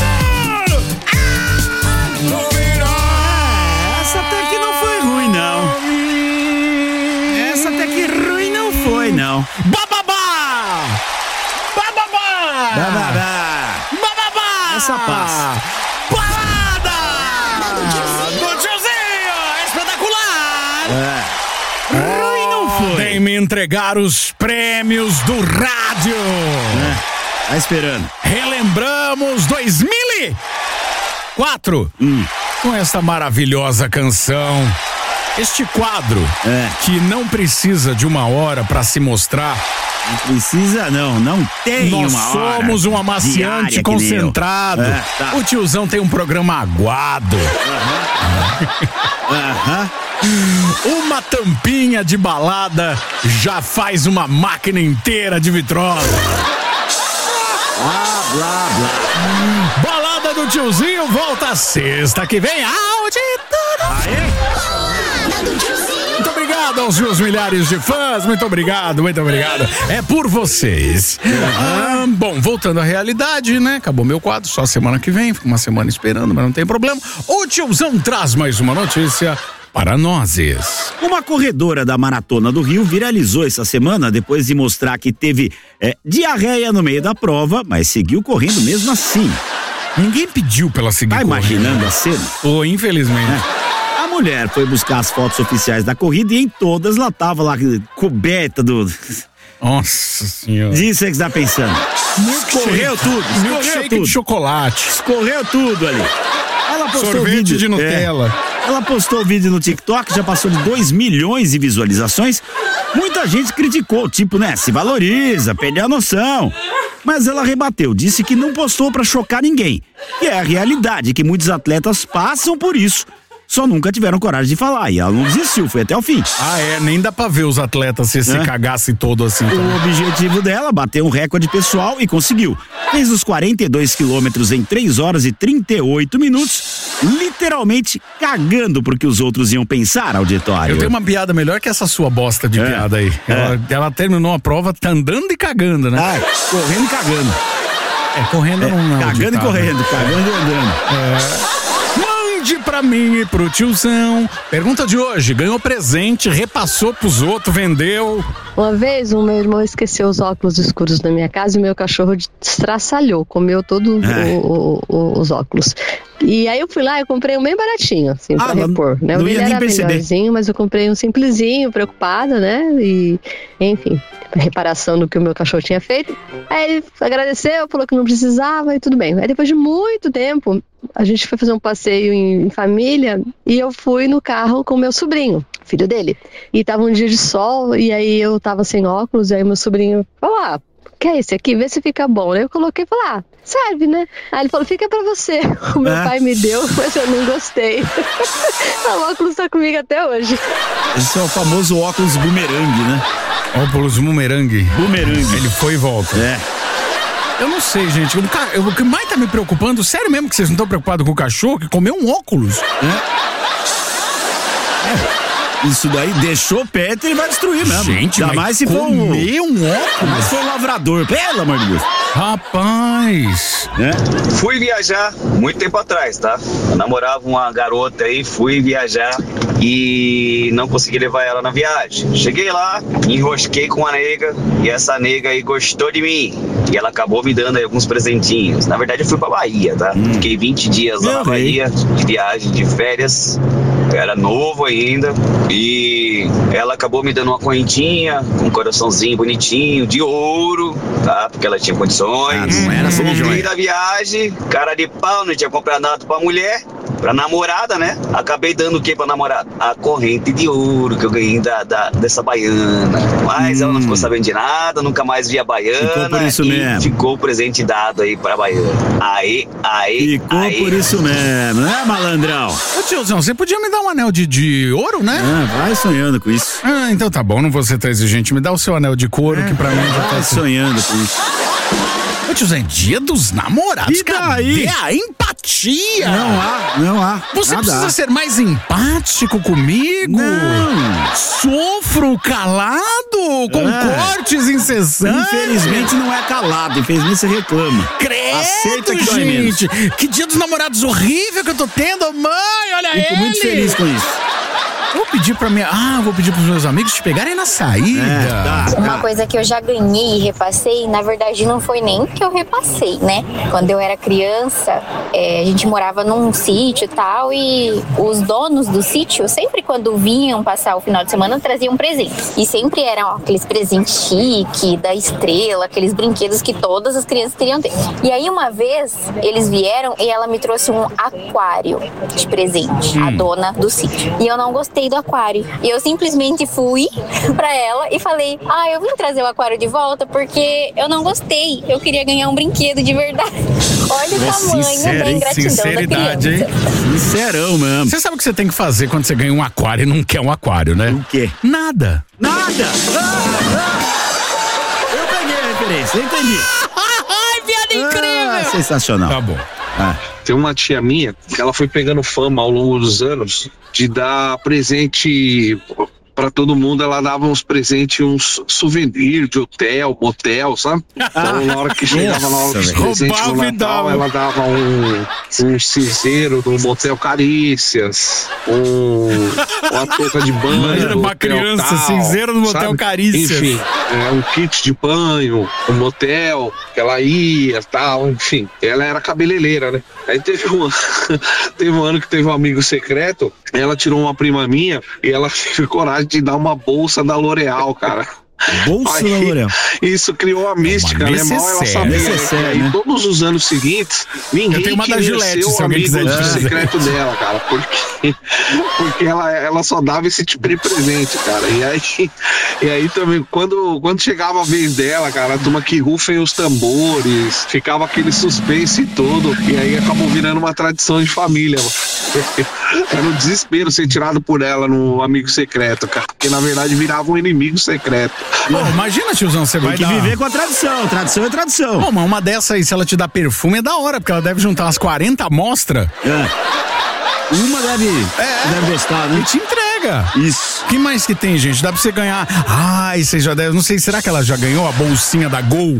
I'm moving on. Essa até que não foi ruim, não. Essa até que ruim não foi, não. Bababá! Bababá! Bababá. Bababá! Essa passa. Parada! Do tiozinho! Espetacular! É. Ruim não foi. Vem me entregar os prêmios do rádio. É. Tá esperando. Relembramos dois mil e quatro Hum. com essa maravilhosa canção. Este quadro É. que não precisa de uma hora para se mostrar. Não precisa, não. Não tem Nós uma hora somos um amaciante diária que nem eu. concentrado. É, tá. O tiozão tem um programa aguado. Aham. Uma tampinha de balada já faz uma máquina inteira de vitrola. Blá, blá, blá. Balada do tiozinho volta sexta que vem. Auditor. Aê. Muito obrigado aos meus milhares de fãs. Muito obrigado, muito obrigado. É por vocês. Ah, bom, voltando à realidade, né? Acabou meu quadro, só semana que vem. Fico uma semana esperando, mas não tem problema. O tiozão traz mais uma notícia para nós. Uma corredora da Maratona do Rio viralizou essa semana depois de mostrar que teve é, diarreia no meio da prova, mas seguiu correndo mesmo assim. Ninguém pediu pra ela seguir Tá correndo. imaginando a cena? Ô, infelizmente. É. A mulher foi buscar as fotos oficiais da corrida e em todas ela tava lá coberta do... Nossa senhora. Disso é que você tá pensando. Escorreu tudo, escorreu Milkshake tudo. de chocolate. Escorreu tudo ali. Ela postou Sorvete vídeo, de Nutella. É, ela postou o vídeo no TikTok, já passou de dois milhões de visualizações. Muita gente criticou, tipo, né, se valoriza, perdeu a noção. Mas ela rebateu, disse que não postou pra chocar ninguém. E é a realidade, que muitos atletas passam por isso. só nunca tiveram coragem de falar. E ela não desistiu, foi até o fim. Ah, é? Nem dá pra ver os atletas se, é. se cagasse todo assim. O também. objetivo dela, bater um recorde pessoal e conseguiu. Fez os quarenta e dois quilômetros em três horas e trinta e oito minutos, literalmente cagando porque os outros iam pensar, auditório. Eu tenho uma piada melhor que essa sua bosta de é. piada aí. É. Ela, ela terminou a prova tá andando e cagando, né? Ah, correndo e cagando. É, correndo é, não. Cagando ditado. e correndo, cagando e andando. É. Mande pra mim e pro tiozão. Pergunta de hoje: ganhou presente, repassou pros outros, vendeu. Uma vez, o meu irmão esqueceu os óculos escuros na minha casa e o meu cachorro estraçalhou, comeu todos é. os óculos. E aí eu fui lá e comprei um bem baratinho, assim, ah, pra não, repor, né? O dele era melhorzinho, mas eu comprei um simplesinho, preocupada, né? E, enfim, reparação do que o meu cachorro tinha feito. Aí ele agradeceu, falou que não precisava e tudo bem. Aí depois de muito tempo, a gente foi fazer um passeio em, em família e eu fui no carro com o meu sobrinho, filho dele. E tava um dia de sol e aí eu tava sem óculos e aí meu sobrinho falou, ah, quer esse aqui? Vê se fica bom. Aí eu coloquei e falei, ah, serve, né? Aí ele falou, fica pra você. O meu é. pai me deu, mas eu não gostei. O óculos tá comigo até hoje. Esse é o famoso óculos bumerangue, né? Óculos bumerangue. Bumerangue. Ele foi e volta. É. Eu não sei, gente. O, ca... o que mais tá me preocupando, sério mesmo que vocês não estão preocupados com o cachorro que comeu um óculos? É. É. Isso daí deixou perto e ele vai destruir mesmo. Gente, ainda mais se for um, um óculos. Mas se for um lavrador, pelo amor de Deus. Rapaz. É. Fui viajar muito tempo atrás, tá? Eu namorava uma garota aí, fui viajar e não consegui levar ela na viagem. Cheguei lá, enrosquei com uma nega e essa nega aí gostou de mim. E ela acabou me dando aí alguns presentinhos. Na verdade eu fui pra Bahia, tá? Hum. Fiquei vinte dias lá Meu na Bahia, de viagem, de férias. Eu era novo ainda e ela acabou me dando uma correntinha, um coraçãozinho bonitinho, de ouro, tá? Porque ela tinha condições. Ah, não era assim, Voltei da viagem, cara de pau, não tinha comprado nada pra mulher, pra namorada, né? Acabei dando o que pra namorada? A corrente de ouro que eu ganhei da, da, dessa baiana. Mas hum. ela não ficou sabendo de nada, nunca mais vi a baiana. Ficou por isso e mesmo. Ficou o presente dado aí pra baiana. Aí, aí, Ficou aí. por isso mesmo, né, malandrão? Ô tiozão, você podia me dar um anel de, de ouro, né? Ah, vai sonhando com isso. Ah, então tá bom, não vou ser tão exigente. Me dá o seu anel de couro, é, que pra mim já tá... Vai sonhando com isso. Ô tiozão, é dia dos namorados. E daí? Cadê a empatia? Não há, não há. Você nada. precisa ser mais empático comigo? Não. Sofro calado, com é. cortes incessantes. Infelizmente não é calado, infelizmente você reclama. Credo, Aceita que dói gente. menos. Que dia dos namorados horrível que eu tô tendo, mãe, olha ele. Fico muito feliz com isso. Vou pedir pra minha. Ah, vou pedir pros meus amigos te pegarem na saída. É, tá, Uma tá. coisa que eu já ganhei e repassei, na verdade não foi nem que eu repassei, né? Quando eu era criança, é, a gente morava num sítio e tal, e os donos do sítio, sempre quando vinham passar o final de semana, traziam presentes. E sempre eram ó, aqueles presentes chique, da estrela, aqueles brinquedos que todas as crianças queriam ter. E aí uma vez, eles vieram e ela me trouxe um aquário de presente, hum. a dona do sítio. E eu não gostei do aquário. E eu simplesmente fui pra ela e falei, ah, eu vim trazer o aquário de volta porque eu não gostei. Eu queria ganhar um brinquedo de verdade. Olha o tamanho sincero, da ingratidão sinceridade, da criança. Hein? Sincerão mesmo. Você sabe o que você tem que fazer quando você ganha um aquário e não quer um aquário, né? O quê? Nada. Nada! Ah, ah. Eu peguei a referência, eu entendi. Ai, piada incrível! Ah, sensacional. Tá bom. Ah. Tem uma tia minha que ela foi pegando fama ao longo dos anos de dar presente pra todo mundo. Ela dava uns presentes, uns souvenirs de hotel, motel, sabe? Então na hora que chegava na hora dos presentes no Natal, ela dava um, um cinzeiro do motel Carícias, um, uma touca de banho. Imagina uma criança, tal, cinzeiro do motel sabe? Carícias. Enfim, é, um kit de banho, um motel que ela ia, tal, enfim. Ela era cabeleireira, né? Aí teve um, teve um ano que teve um amigo secreto, ela tirou uma prima minha e ela teve coragem de dar uma bolsa da L'Oréal, cara. Bolsa Aí, da L'Oréal. Isso criou a mística, né? Mal ela sabia. Necessário, E né? todos os anos seguintes, ninguém Eu tenho uma da Gillette, conheceu se o alguém amigo quiser dizer. secreto dela, cara, porque, porque ela, ela só dava esse tipo de presente, cara. E aí, e aí também, quando, quando chegava a vez dela, cara, a turma que rufem os tambores, ficava aquele suspense todo, e aí acabou virando uma tradição de família, mano. Era um desespero ser tirado por ela no amigo secreto, cara. Porque na verdade virava um inimigo secreto. Pô, imagina, tiozão, você Tem vai que dar... viver com a tradição. Tradição é tradição. Pô, mas uma dessa aí, se ela te dá perfume, é da hora, porque ela deve juntar umas quarenta amostras. É. Uma deve, É. deve gostar, né? E te entrega. Isso. O que mais que tem, gente? Dá pra você ganhar. Ai, você já deve. Não sei, será que ela já ganhou a bolsinha da Gol?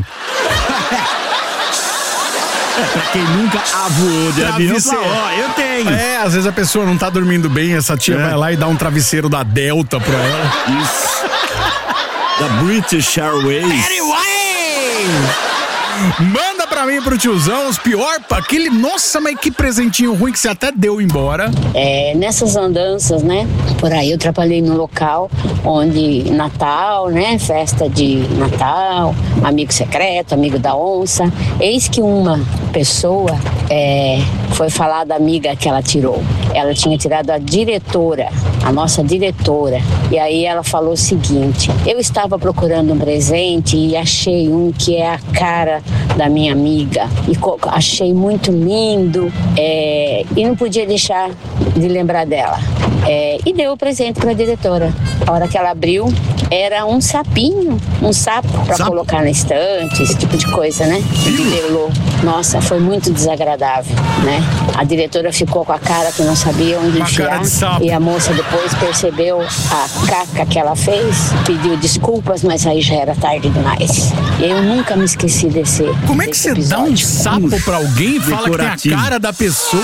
É, pra quem nunca avoou de avião, Travesseiro. ó, eu tenho. É, às vezes a pessoa não tá dormindo bem, essa tia É. vai lá e dá um travesseiro da Delta pra ela. Isso. Da British Airways. Anyway! Manda pra mim, pro tiozão, os pior, aquele, nossa, mas que presentinho ruim que você até deu embora. É, nessas andanças, né, por aí eu trabalhei num local onde Natal, né, festa de Natal, amigo secreto, amigo da onça, eis que uma pessoa é, foi falar da amiga que ela tirou. Ela tinha tirado a diretora, a nossa diretora, e aí ela falou o seguinte: eu estava procurando um presente e achei um que é a cara da minha amiga e co- achei muito lindo, é, e não podia deixar de lembrar dela, é, e deu o presente para a diretora. A hora que ela abriu, era um sapinho, um sapo para Sapo? colocar na estante, esse tipo de coisa, né? Bibelô. Nossa, foi muito desagradável, né? A diretora ficou com a cara que não sabia onde Uma cara enfiar, de sapo. e a moça depois percebeu a caca que ela fez, pediu desculpas, mas aí já era tarde demais. E eu nunca me esqueci desse. Como é que você dá um sapo pra alguém e fala que tem a Decorativo. cara da pessoa?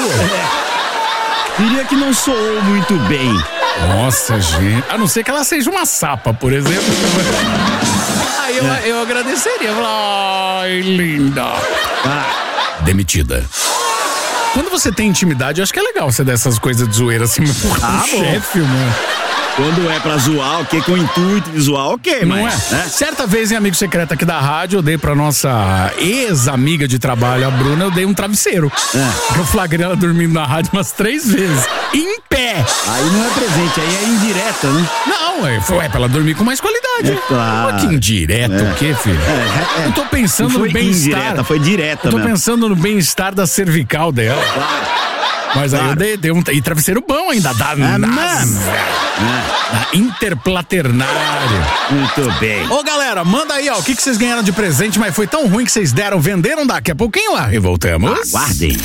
Diria que não soou muito bem. Nossa, gente. A não ser que ela seja uma sapa, por exemplo. Aí eu, eu agradeceria. Eu falar, ai, linda. Ah, Demitida. Quando você tem intimidade, eu acho que é legal você dar essas coisas de zoeira assim, pro Ah, bom. chefe, mano. quando é pra zoar, ok, com o intuito de zoar, ok, Não mas... é? Né? Certa vez em Amigo Secreto aqui da rádio, eu dei pra nossa ex-amiga de trabalho, a Bruna, eu dei um travesseiro. É. Eu flagrei ela dormindo na rádio umas três vezes. Em pé. Aí não é presente, aí é indireta, né? Não, é, foi pra ela dormir com mais qualidade. É claro. Mas que indireta, É. o quê, filho? É, é. Eu tô pensando Não foi no bem-estar. indireta, foi direta Eu tô mesmo. pensando no bem-estar da cervical dela. Claro. Mas aí Claro. eu dei, dei um. E travesseiro bom ainda, da É NASA. mesmo? Da Interplaternário. Muito bem. Ô galera, manda aí, ó, o que, que vocês ganharam de presente, mas foi tão ruim que vocês deram, venderam daqui a pouquinho lá. E voltamos. Aguardem.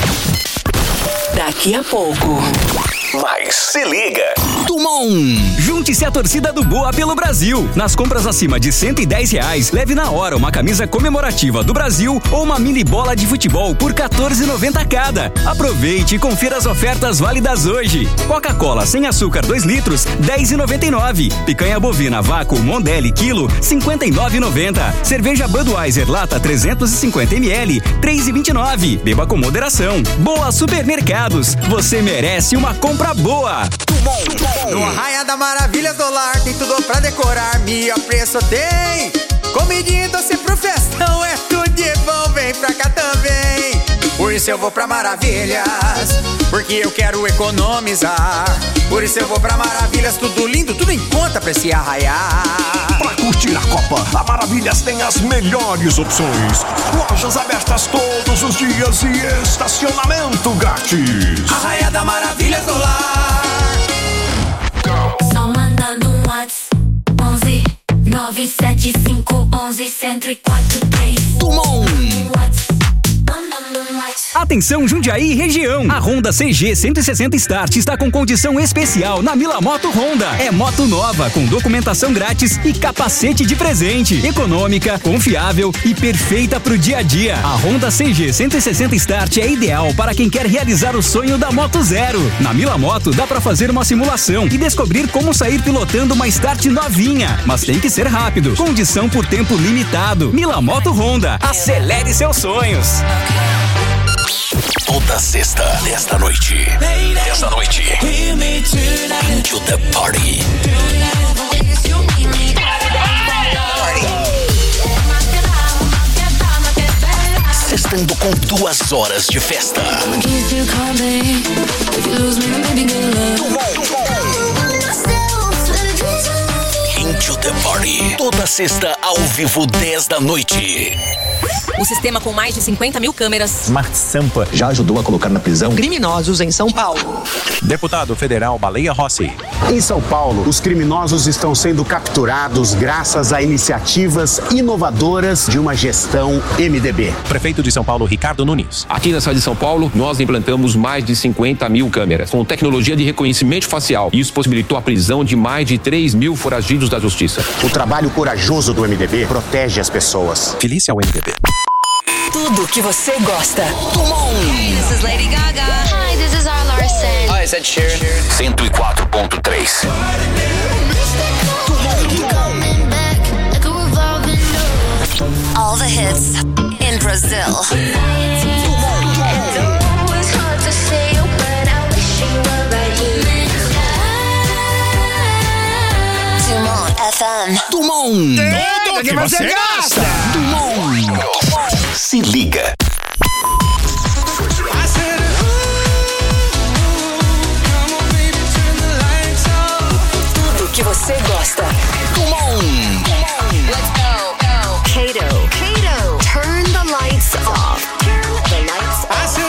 Daqui a pouco. Mas se liga. Tumon! Junte-se à torcida do Boa pelo Brasil. Nas compras acima de cento e dez reais, leve na hora uma camisa comemorativa do Brasil ou uma mini bola de futebol por quatorze reais e noventa centavos cada. Aproveite e confira as ofertas válidas hoje. Coca-Cola sem açúcar dois litros, dez reais e noventa e nove centavos. Picanha bovina vácuo Mondelli quilo, cinquenta e nove reais e noventa centavos. Cerveja Budweiser lata trezentos e cinquenta mililitros, três reais e vinte e nove centavos. Beba com moderação. Boa Supermercados. Você merece uma compra boa. No Arraia da Maravilha Solar tem tudo pra decorar, melhor preço tem. Comidinha e doce pro festão, é tudo de bom, vem pra cá também. Por isso eu vou pra Maravilhas, porque eu quero economizar. Por isso eu vou pra Maravilhas, tudo lindo, tudo em conta pra se arraiar. Pra curtir a Copa, a Maravilhas tem as melhores opções. Lojas abertas todos os dias e estacionamento grátis. Arraia da Maravilha Solar. Só mandando um WhatsApp onze nove sete cinco onze cento e quatro três. Tumon! Atenção Jundiaí e região. A Honda C G cento e sessenta Start está com condição especial na Mila Moto Honda. É moto nova com documentação grátis e capacete de presente. Econômica, confiável e perfeita para o dia a dia. A Honda C G cento e sessenta Start é ideal para quem quer realizar o sonho da Moto Zero. Na Mila Moto dá para fazer uma simulação e descobrir como sair pilotando uma Start novinha, mas tem que ser rápido. Condição por tempo limitado. Mila Moto Honda. Acelere seus sonhos. Toda sexta, desta noite. Desta noite. Into the party. Sextando com duas horas de festa. to the Party. Toda sexta ao vivo, dez da noite. O sistema com mais de cinquenta mil câmeras. Smart Sampa já ajudou a colocar na prisão Criminosos em São Paulo. Deputado Federal Baleia Rossi. Em São Paulo, os criminosos estão sendo capturados graças a iniciativas inovadoras de uma gestão M D B. Prefeito de São Paulo, Ricardo Nunes. Aqui na cidade de São Paulo, nós implantamos mais de cinquenta mil câmeras, com tecnologia de reconhecimento facial. Isso possibilitou a prisão de mais de três mil foragidos da justiça. O trabalho corajoso do M D B protege as pessoas. Feliz ao M D B. Tudo que você gosta. Hey, this is Lady Gaga. Hi, this is Zara Larson. Hi, it's Ed Sheeran. cento e quatro ponto três. All the hits in Brazil. Dumont F M. Dumont. Tudo que você gosta. Dumont. Se liga. Tudo que você gosta. Dumont. Let's go. Kato. Kato. Turn the lights off. Turn the lights off.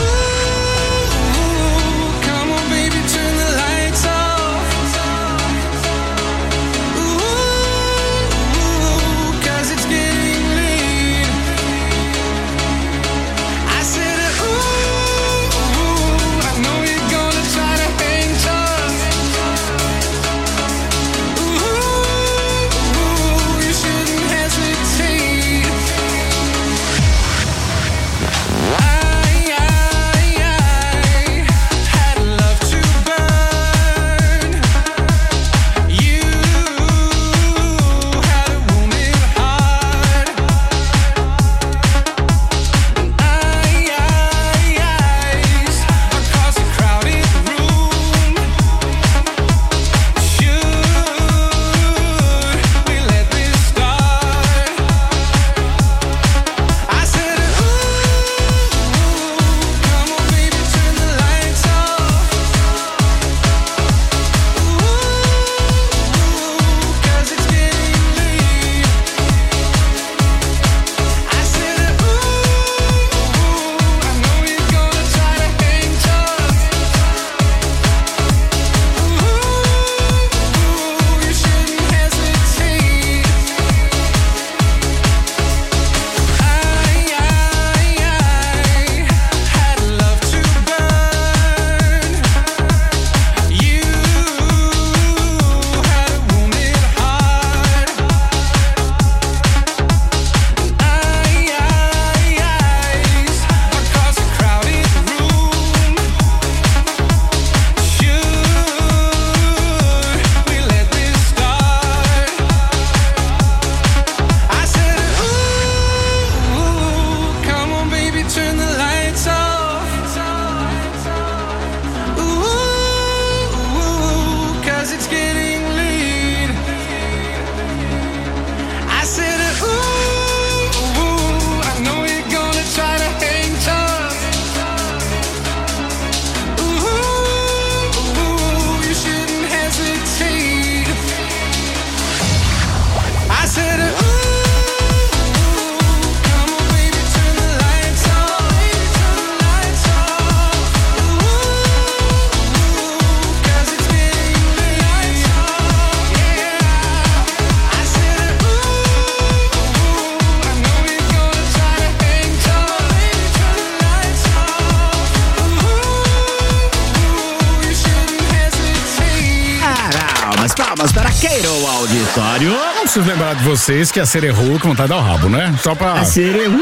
Auditório. Não preciso lembrar de vocês que a Sererru com vontade ao rabo, né? Só pra... A Sererru.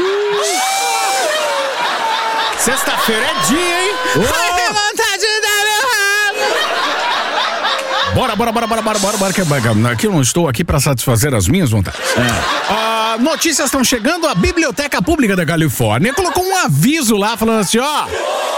Sexta-feira é dia, hein? Oh. Ai, vontade de dar meu rabo. Bora, bora, bora, bora, bora, bora, bora, que aqui eu não estou aqui pra satisfazer as minhas vontades. É. Ah, notícias estão chegando. A Biblioteca Pública da Califórnia colocou um aviso lá falando assim, ó...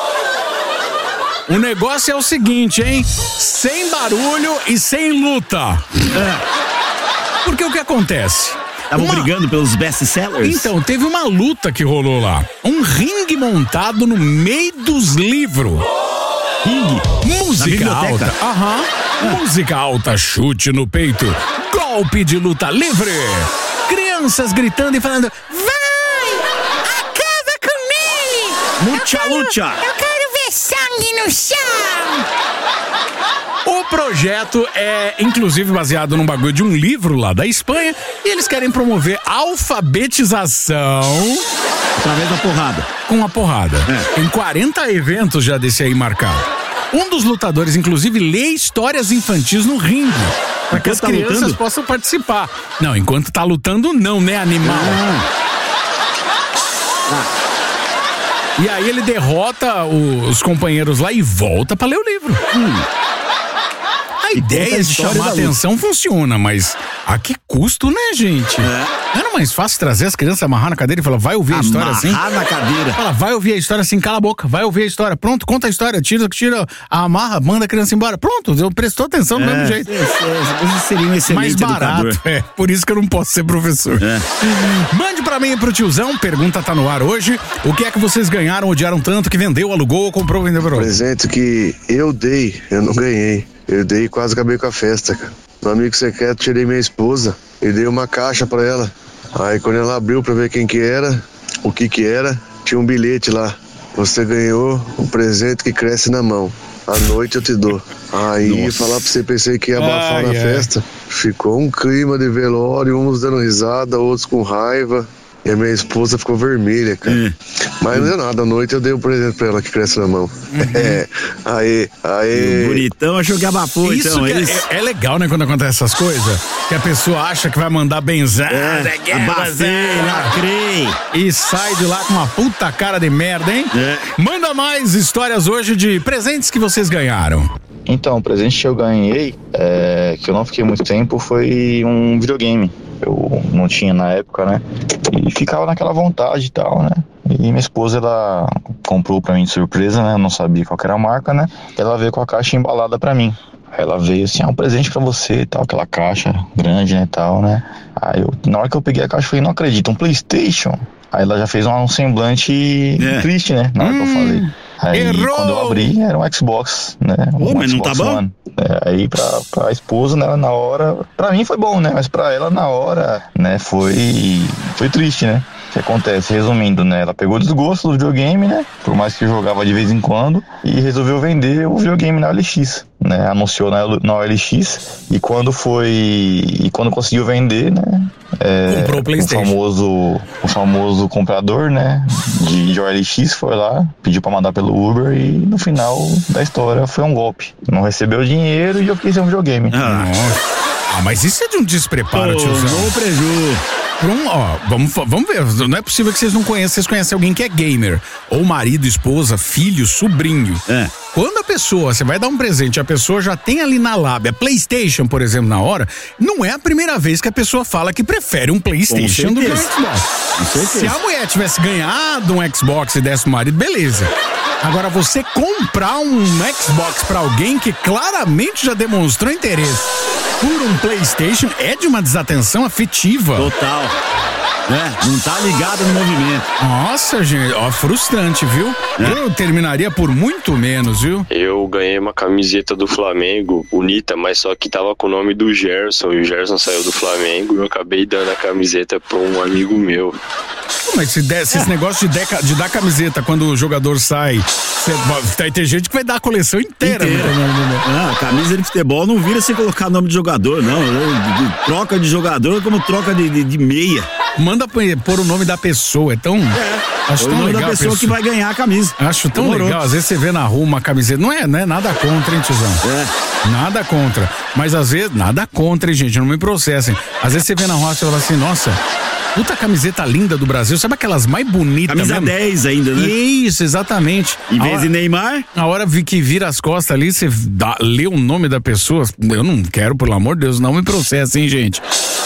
O negócio é o seguinte, hein? Sem barulho e sem luta. É. Porque o que acontece? Estavam uma... brigando pelos best-sellers? Então, teve uma luta que rolou lá. Um ringue montado no meio dos livros. Ringue? Música alta. Aham. Uhum. É. Música alta, chute no peito. golpe de luta livre. Crianças gritando e falando: vai! Acaba com ele! Mucha lucha! Eu quero ver sangue no chão! O projeto é, inclusive, baseado num bagulho de um livro lá da Espanha, e eles querem promover alfabetização através da porrada. Com a porrada. É. Tem quarenta eventos já desse aí marcado. Um dos lutadores, inclusive, lê histórias infantis no ringue, para que as tá crianças lutando? possam participar. Não, enquanto tá lutando, não, né, animal? Ah. Ah. E aí ele derrota os companheiros lá e volta para ler o livro. Hum. A ideia de chamar a atenção funciona, mas a que custo, né, gente? É. Não era mais fácil trazer as crianças, amarrar na cadeira e falar, vai ouvir a amarrar história assim? Amarrar na cadeira. Fala, vai ouvir a história assim, cala a boca, vai ouvir a história. Pronto, conta a história, tira, tira, amarra, manda a criança embora. Pronto, eu prestou atenção do é, mesmo jeito. Esse seria um excelente mais barato, educador. É, por isso que eu não posso ser professor. É. Mande pra mim e pro tiozão, pergunta tá no ar hoje. O que é que vocês ganharam, odiaram tanto, que vendeu, alugou ou comprou, vendeu por outro? Presente que eu dei, eu não ganhei. Eu dei e quase acabei com a festa, cara. No amigo secreto, tirei minha esposa e dei uma caixa pra ela. Aí quando ela abriu pra ver quem que era, o que que era, tinha um bilhete lá. Você ganhou um presente que cresce na mão. À noite eu te dou. Aí, Nossa. falar pra você, pensei que ia abafar ai, na ai. festa. Ficou um clima de velório, uns dando risada, outros com raiva. E a minha esposa ficou vermelha, cara. Hum. Mas não deu nada, à noite eu dei um presente pra ela que cresce na mão. Uhum. É, aí, aí. O bonitão achou que abafou, isso então. Que eles... é, é legal, né, quando acontece essas coisas, que a pessoa acha que vai mandar benzada, é, abafei, lacrei. E sai de lá com uma puta cara de merda, hein? É. Manda mais histórias hoje de presentes que vocês ganharam. Então, o presente que eu ganhei, é, que eu não fiquei muito tempo, foi um videogame. Eu não tinha na época, né? E ficava naquela vontade e tal, né? E minha esposa, ela comprou pra mim de surpresa, né? Eu não sabia qual que era a marca, né? Ela veio com a caixa embalada pra mim. Aí ela veio assim, ah, um presente pra você e tal, aquela caixa grande, né, e tal, né? Aí eu, na hora que eu peguei a caixa, eu falei, não acredito, um PlayStation? Aí ela já fez um semblante é. triste, né? Na hora hum. que eu falei. Aí Errou. Quando eu abri, era um Xbox, né? Um oh, mas Xbox não tá bom? É, aí pra, pra esposa, né, na hora, pra mim foi bom, né? Mas pra ela, na hora, né, foi, foi triste, né? O que acontece? Resumindo, né? Ela pegou desgosto do videogame, né? Por mais que jogava de vez em quando, e resolveu vender o videogame na O L X, né? Anunciou na, na O L X, e quando foi... E quando conseguiu vender, né? É, Comprou o PlayStation. O famoso, o famoso comprador, né? De, de O L X foi lá, pediu pra mandar pelo Uber, e no final da história foi um golpe. Não recebeu dinheiro e eu fiquei sem um videogame. Ah, ah, mas isso é de um despreparo, Pô, tiozão. Bom prejuízo. Um, ó, vamos, vamos ver, não é possível que vocês não conheçam, vocês conhecem alguém que é gamer, ou marido, esposa, filho, sobrinho. É. Quando a pessoa, você vai dar um presente, a pessoa já tem ali na lábia PlayStation, por exemplo, na hora, não é a primeira vez que a pessoa fala que prefere um PlayStation do que um Xbox. Se a mulher tivesse ganhado um Xbox e desse o marido, beleza. Agora, você comprar um Xbox pra alguém que claramente já demonstrou interesse por um PlayStation é de uma desatenção afetiva. Total. É, não tá ligado no movimento. Nossa, gente, ó, frustrante, viu? É. Eu terminaria por muito menos, viu? Eu ganhei uma camiseta do Flamengo, bonita, mas só que tava com o nome do Gerson, e o Gerson saiu do Flamengo, e eu acabei dando a camiseta pra um amigo meu. Mas se, der, se esse negócio de, deca, de dar camiseta quando o jogador sai, vai ter gente que vai dar a coleção inteira. inteira. Né? Ah, camisa de futebol não vira sem colocar nome de jogador, não. Troca de jogador como troca de, de, de meia. Manda pôr o nome da pessoa, é tão... É, acho o tão nome legal da pessoa, pessoa que vai ganhar a camisa. Acho tão Demorou. legal, às vezes você vê na rua uma camiseta, não é, não é nada contra, hein, tiozão? É. Nada contra, mas às vezes, nada contra, hein, gente, não me processem. Às vezes você vê na rua e você fala assim, nossa... Puta camiseta linda do Brasil, sabe aquelas mais bonitas Camisa mesmo? dez ainda, né? Isso, exatamente. Em vez de Neymar? A hora que vira as costas ali, você dá, lê o nome da pessoa, eu não quero, pelo amor de Deus, não me processa, hein, gente?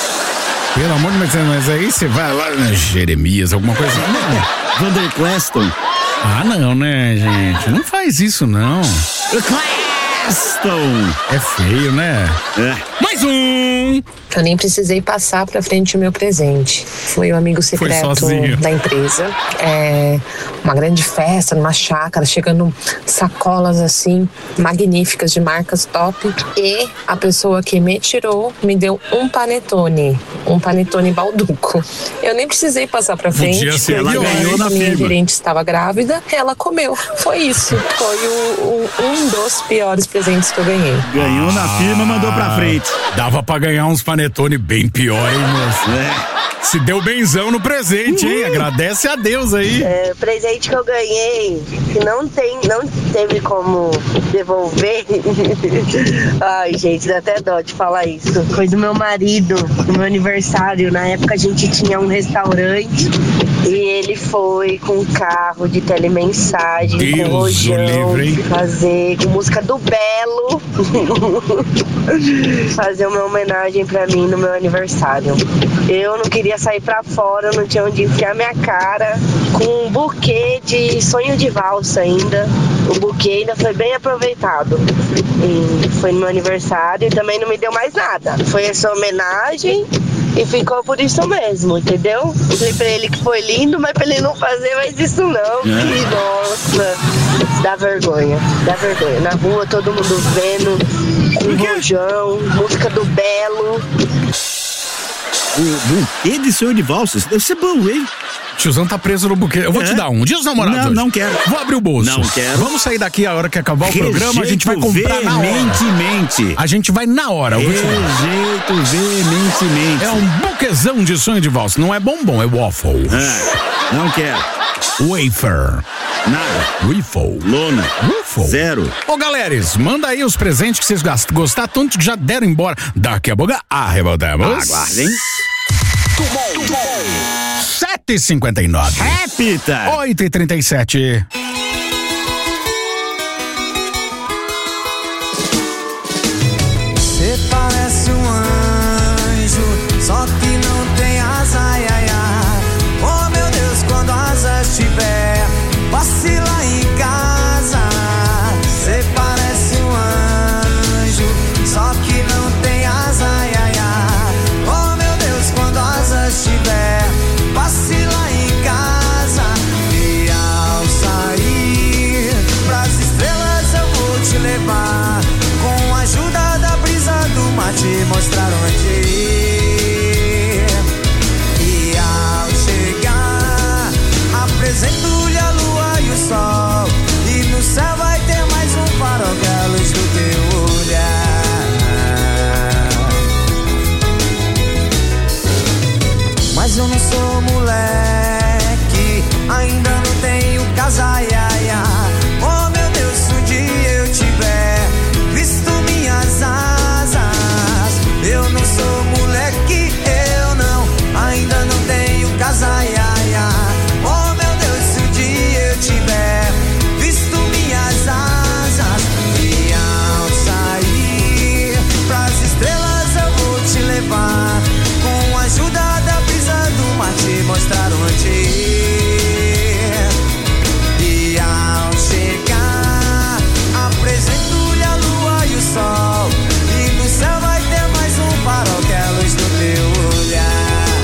Pelo amor de Deus, mas aí você vai lá, né, Jeremias, alguma coisa assim. Não, Vander Cleston. Ah, não, né, gente? Não faz isso, não. detestam. É feio, né? É. Mais um! Eu nem precisei passar pra frente o meu presente. Foi o amigo secreto da empresa. É uma grande festa numa chácara, chegando sacolas assim, magníficas de marcas top. E a pessoa que me tirou me deu um panetone. Um panetone balduco. Eu nem precisei passar pra frente. Podia ser, ela ganhou na minha firma. gerente estava grávida, ela comeu. Foi isso. Foi o, o, um dos piores presentes que eu ganhei. Ganhou na firma, mandou pra frente. Dava pra ganhar uns panetone bem pior, hein, moço? É. Se deu benzão no presente, hein? Agradece a Deus aí. É, presente que eu ganhei, que não tem, não teve como devolver. Ai, gente, dá até dó de falar isso. Foi do meu marido, no meu aniversário. Na época a gente tinha um restaurante e ele foi com um carro de telemensagem, Deus com rojão, livre, hein? fazer com música do Belo, fazer uma homenagem pra mim no meu aniversário. Eu não queria sair pra fora, não tinha onde enfiar minha cara, com um buquê de sonho de valsa ainda. O buquê ainda foi bem aproveitado. E foi no meu aniversário e também não me deu mais nada. Foi essa homenagem e ficou por isso mesmo, entendeu? Eu falei pra ele que foi lindo, mas pra ele não fazer mais isso não. Que nossa, dá vergonha, dá vergonha. Na rua todo mundo vendo, com rojão, música do Belo. O buquê de sonho de valsa, isso deve ser bom, hein? Tiozão tá preso no buquê. Eu vou É? te dar um. Dia dos namorados Não, hoje. não quero. Vou abrir o bolso. Não quero. Vamos sair daqui a hora que acabar o programa. A gente vai Rejeito comprar na hora. veementemente. A gente vai na hora. Eu vou te falar. Rejeito veementemente. É um buquezão de sonho de valsa. Não é bombom, é waffle. É, não quero. Wafer. Nada. Waffle. Lona. Waffle. Zero. Ô, galeres, manda aí os presentes que vocês gast- gostaram tanto que já deram embora. Daqui a pouco arrebotamos. Aguardem. sete e cinquenta e nove. Repita. oito e trinta e sete. Você parece um anjo, só que não tem asa, ai, ai, ai. Oh meu Deus, quando asas tiver, passe lá em casa. Você parece um anjo, só que não tem asa, ai, ai, ai. Oh meu Deus, quando asas tiver, passe lá em casa. E ao sair pras estrelas eu vou te levar, com a ajuda da brisa do mar, te mostrar onde ir. E ao chegar, apresento-lhe a lua e o sol, e no céu vai ter mais um farol que é a luz do teu olhar. Mas eu não sou moleque, ainda não tenho casa, ai, ai, ai. Oh meu Deus, se um dia eu tiver visto minhas asas, eu não sou moleque, eu não, ainda não tenho casa, ai, ai, ai. Oh meu Deus, se um dia eu tiver visto minhas asas, e ao sair pras estrelas eu vou te levar, com a ajuda da brisa do mar, te mostrar onde ir. E ao chegar, apresento-lhe a lua e o sol, e no céu vai ter mais um farol que é a luz do teu olhar.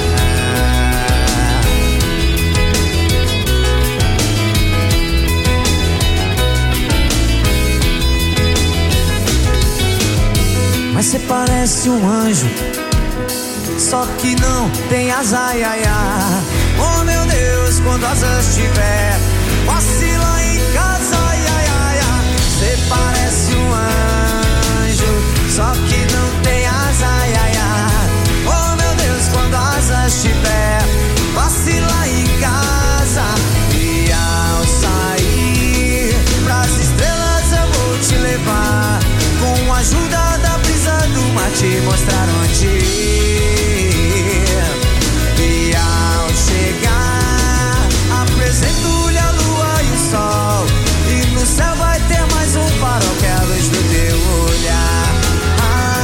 Mas você parece um anjo, só que não tem asa, ai, ai, ai. Oh meu Deus, quando asas tiver, passe lá em casa, ai, ai, ai, ai. Você parece um anjo, só que não tem asa, ai, ai, ai. Oh meu Deus, quando asas tiver, passe lá em casa. E ao sair pras estrelas eu vou te levar, com a ajuda da brisa do mar, te mostrar onde ir. E ao chegar, apresento-lhe a lua e o sol, e no céu vai ter mais um farol que é a luz do teu olhar. Ah,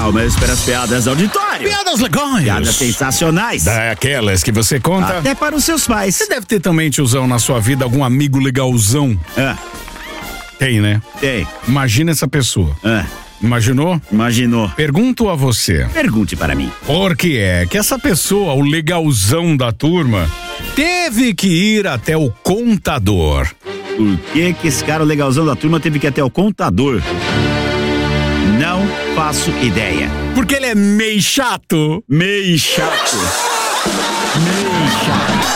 Ah, mas espera as piadas auditório. Piadas legais. Piadas sensacionais. Daquelas que você conta. Até para os seus pais. Você deve ter também, tiozão, na sua vida, algum amigo legalzão. É. Tem, né? Tem. Imagina essa pessoa. É. Imaginou? Imaginou. Pergunto a você. Pergunte para mim. Por que é que essa pessoa, o legalzão da turma, teve que ir até o contador? Por que que esse cara, o legalzão da turma, teve que ir até o contador? Não faço ideia. Porque ele é meio chato. Meio chato. Meio chato.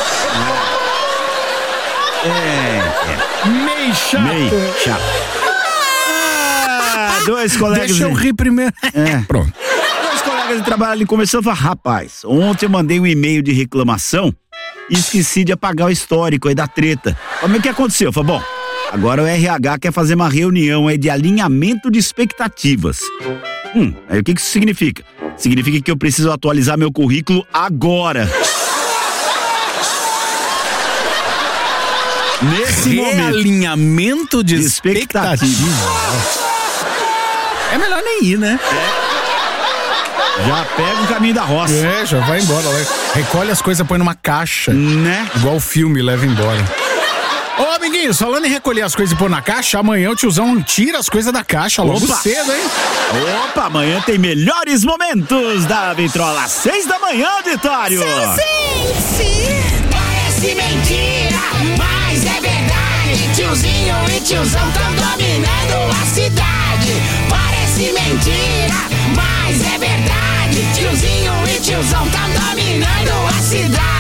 É, é. Meio chato. Meio chato. Ah, dois colegas. Deixa eu rir primeiro. É. Pronto. Dois colegas de trabalho ali conversando e falaram: rapaz, ontem eu mandei um e-mail de reclamação e esqueci de apagar o histórico aí da treta. Mas o que aconteceu? Eu falei: bom, agora o R H quer fazer uma reunião aí de alinhamento de expectativas. Hum, aí o que que isso significa? Significa que eu preciso atualizar meu currículo agora. Nesse momento. Alinhamento de, de expectativa. expectativa. É melhor nem ir, né? É. Já pega o caminho da roça. É, já vai embora. Recolhe as coisas, põe numa caixa. Né? Igual o filme, leva embora. Ô, amiguinhos, falando em recolher as coisas e pôr na caixa, amanhã o tiozão tira as coisas da caixa logo Opa. cedo, hein? Opa, amanhã tem melhores momentos da Vitrola, seis da manhã, auditório. Sim, sim, sim. Parece mentira, mas é verdade. Tiozinho e tiozão tão dominando a cidade. Parece mentira, mas é verdade. Tiozinho e tiozão tão dominando a cidade.